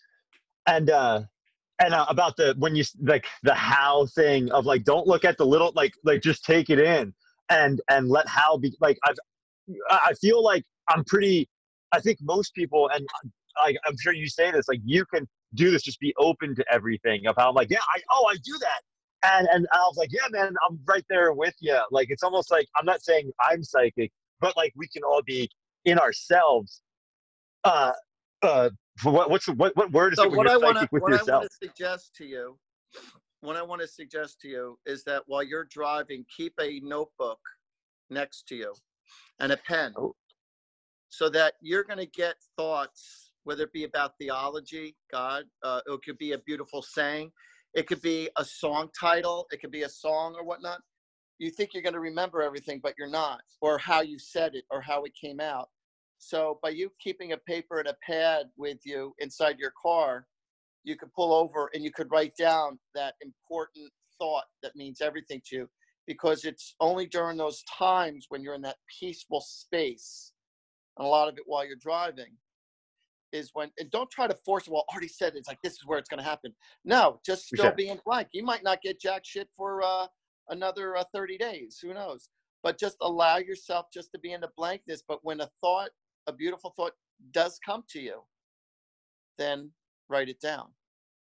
And uh, and uh, about the when you like the how thing of like don't look at the little like like just take it in and and let how be like I've I feel like I'm pretty. I think most people and I, I'm sure you say this like you can do this. Just be open to everything of how I'm like yeah I oh I do that. And and I was like, yeah, man, I'm right there with you. Like, it's almost like, I'm not saying I'm psychic, but like we can all be in ourselves. Uh, uh, what what's what what word is so it when what you're I psychic wanna, with what yourself? What I want to suggest to you, what I want to suggest to you is that while you're driving, keep a notebook next to you and a pen, oh. so that you're going to get thoughts, whether it be about theology, God, uh, it could be a beautiful saying. It could be a song title. It could be a song or whatnot. You think you're going to remember everything, but you're not, or how you said it or how it came out. So by you keeping a paper and a pad with you inside your car, you could pull over and you could write down that important thought that means everything to you, because it's only during those times when you're in that peaceful space, and a lot of it while you're driving, is when, and don't try to force it. Well, Artie said it's like, this is where it's going to happen. No, just still sure. being blank. You might not get jack shit for uh, another uh, thirty days. Who knows? But just allow yourself just to be in the blankness. But when a thought, a beautiful thought does come to you, then write it down.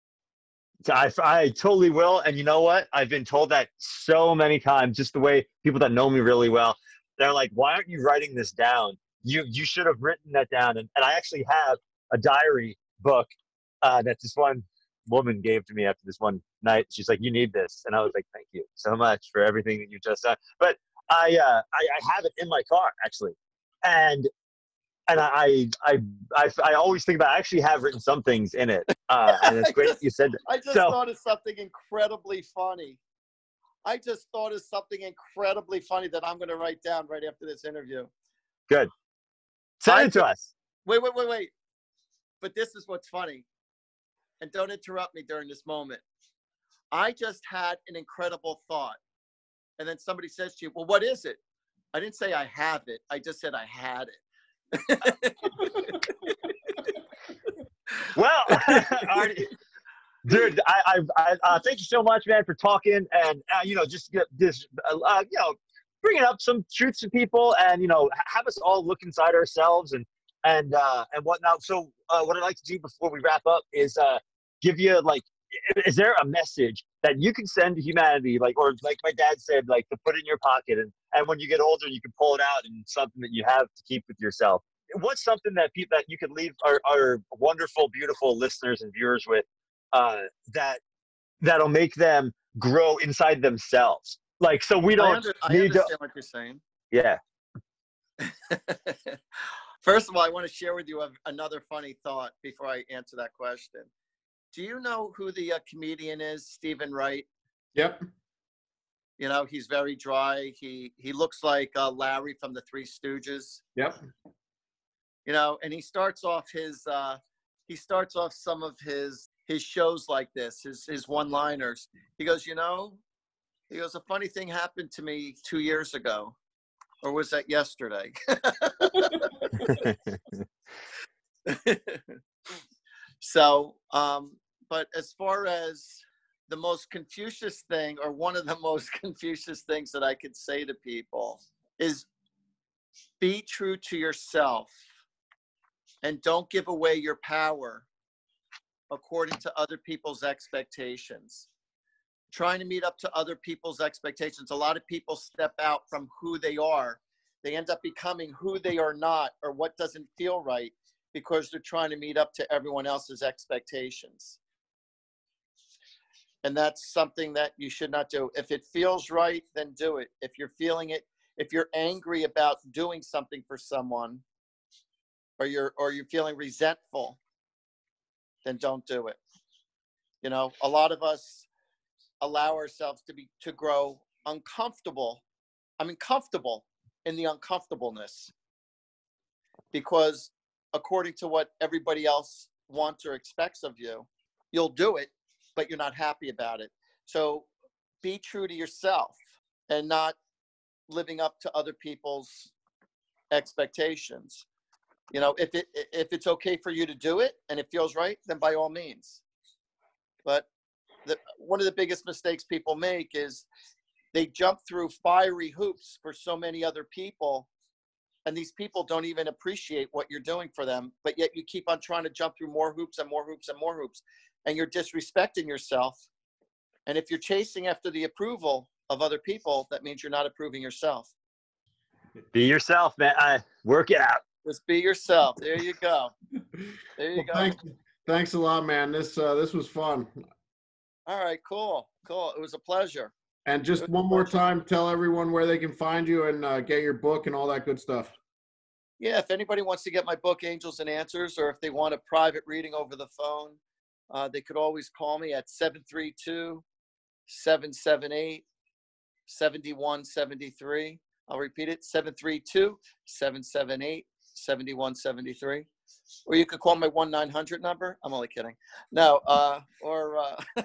I, I totally will. And you know what? I've been told that so many times, just the way people that know me really well, they're like, why aren't you writing this down? You you should have written that down. And, and I actually have a diary book uh, that this one woman gave to me after this one night. She's like, you need this. And I was like, thank you so much for everything that you just done. But I, uh, I, I have it in my car, actually. And and I, I, I, I always think about, I actually have written some things in it. Uh, and it's great just, that you said that. I just so, thought of something incredibly funny. I just thought of something incredibly funny that I'm going to write down right after this interview. Good. Send I it to just, us. Wait, wait, wait, wait. But this is what's funny. and don't interrupt me during this moment. I just had an incredible thought. And then somebody says to you, well, what is it? I didn't say I have it. I just said I had it. Well, Artie, dude, I, I, I uh, thank you so much, man, for talking and, uh, you know, just get this, uh, you know, bringing up some truths to people and, you know, have us all look inside ourselves and, and, uh, and whatnot. So uh, what I'd like to do before we wrap up is uh, give you, like, is there a message that you can send to humanity, like, or like my dad said, like, to put in your pocket, and, and when you get older, you can pull it out and something that you have to keep with yourself? What's something that people that you could leave our, our wonderful, beautiful listeners and viewers with uh, that that'll make them grow inside themselves? Like, so we don't I, under, I need understand to, what you're saying. yeah. First of all, I want to share with you a, another funny thought before I answer that question. Do you know who the uh, comedian is, Stephen Wright? Yep. You know, he's very dry. He he looks like uh, Larry from the Three Stooges. Yep. You know, and he starts off his uh, he starts off some of his his shows like this, his his one-liners. He goes, you know, he goes, a funny thing happened to me two years ago, or was that yesterday? So, um, but as far as the most Confucius thing, or one of the most Confucius things that I could say to people is be true to yourself and don't give away your power according to other people's expectations. Trying to meet up to other people's expectations. A lot of people step out from who they are. They end up becoming who they are not, or what doesn't feel right, because they're trying to meet up to everyone else's expectations. And that's something that you should not do. If it feels right, then do it. If you're feeling it, if you're angry about doing something for someone, or you're or you're feeling resentful, then don't do it. You know, a lot of us allow ourselves to be to grow uncomfortable. I mean, comfortable in the uncomfortableness, because according to what everybody else wants or expects of you, you'll do it, but you're not happy about it. So be true to yourself and not living up to other people's expectations. You know, if it if it's okay for you to do it and it feels right, then by all means. But the, one of the biggest mistakes people make is they jump through fiery hoops for so many other people, and these people don't even appreciate what you're doing for them, but yet you keep on trying to jump through more hoops and more hoops and more hoops, and you're disrespecting yourself. And if you're chasing after the approval of other people, that means you're not approving yourself. Be yourself, man. I, work it out. Just be yourself. There you go. There you Well, go. thanks, thanks a lot, man. This uh, this was fun. All right, cool, cool. It was a pleasure. And just one more time, tell everyone where they can find you and uh, get your book and all that good stuff. Yeah, if anybody wants to get my book, Angels and Answers, or if they want a private reading over the phone, uh, they could always call me at seven three two, seven seven eight, seven one seven three. I'll repeat it, seven three two, seven seven eight, seven one seven three. Or you could call my one nine hundred number. I'm only kidding. No, uh, or uh,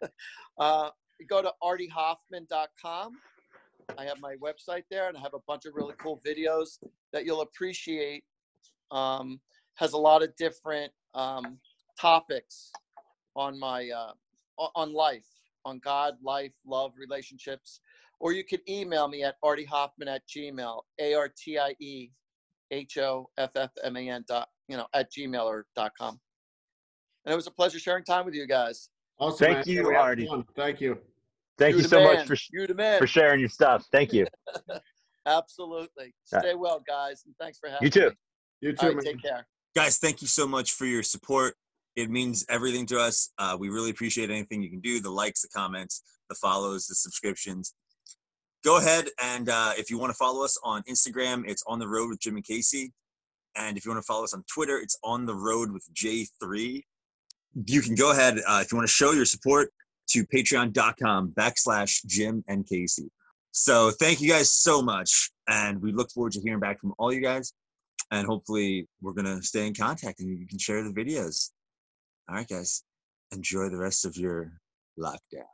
uh, go to artie hoffman dot com. I have my website there, and I have a bunch of really cool videos that you'll appreciate. Um, has a lot of different um, topics on my uh, on life, on God, life, love, relationships. Or you could email me at artie hoffman at gmail, A R T I E H O F F M A N dot, you know, at gmail or dot com. And it was a pleasure sharing time with you guys. Awesome. Thank man. you, We had Artie. fun. Thank you. Thank You you the so man. much for, sh- You the man. for sharing your stuff. Thank you. Absolutely. Stay well, guys, and thanks for having You too. me. You too, All right, man. take care. Guys, thank you so much for your support. It means everything to us. Uh, we really appreciate anything you can do, the likes, the comments, the follows, the subscriptions. Go ahead, and uh, if you want to follow us on Instagram, it's On The Road with Jim and Casey. And if you want to follow us on Twitter, it's On The Road with J three. You can go ahead, uh, if you want to show your support, to patreon.com backslash Jim and Casey. So thank you guys so much. And we look forward to hearing back from all you guys. And hopefully we're going to stay in contact and you can share the videos. All right, guys. enjoy the rest of your lockdown.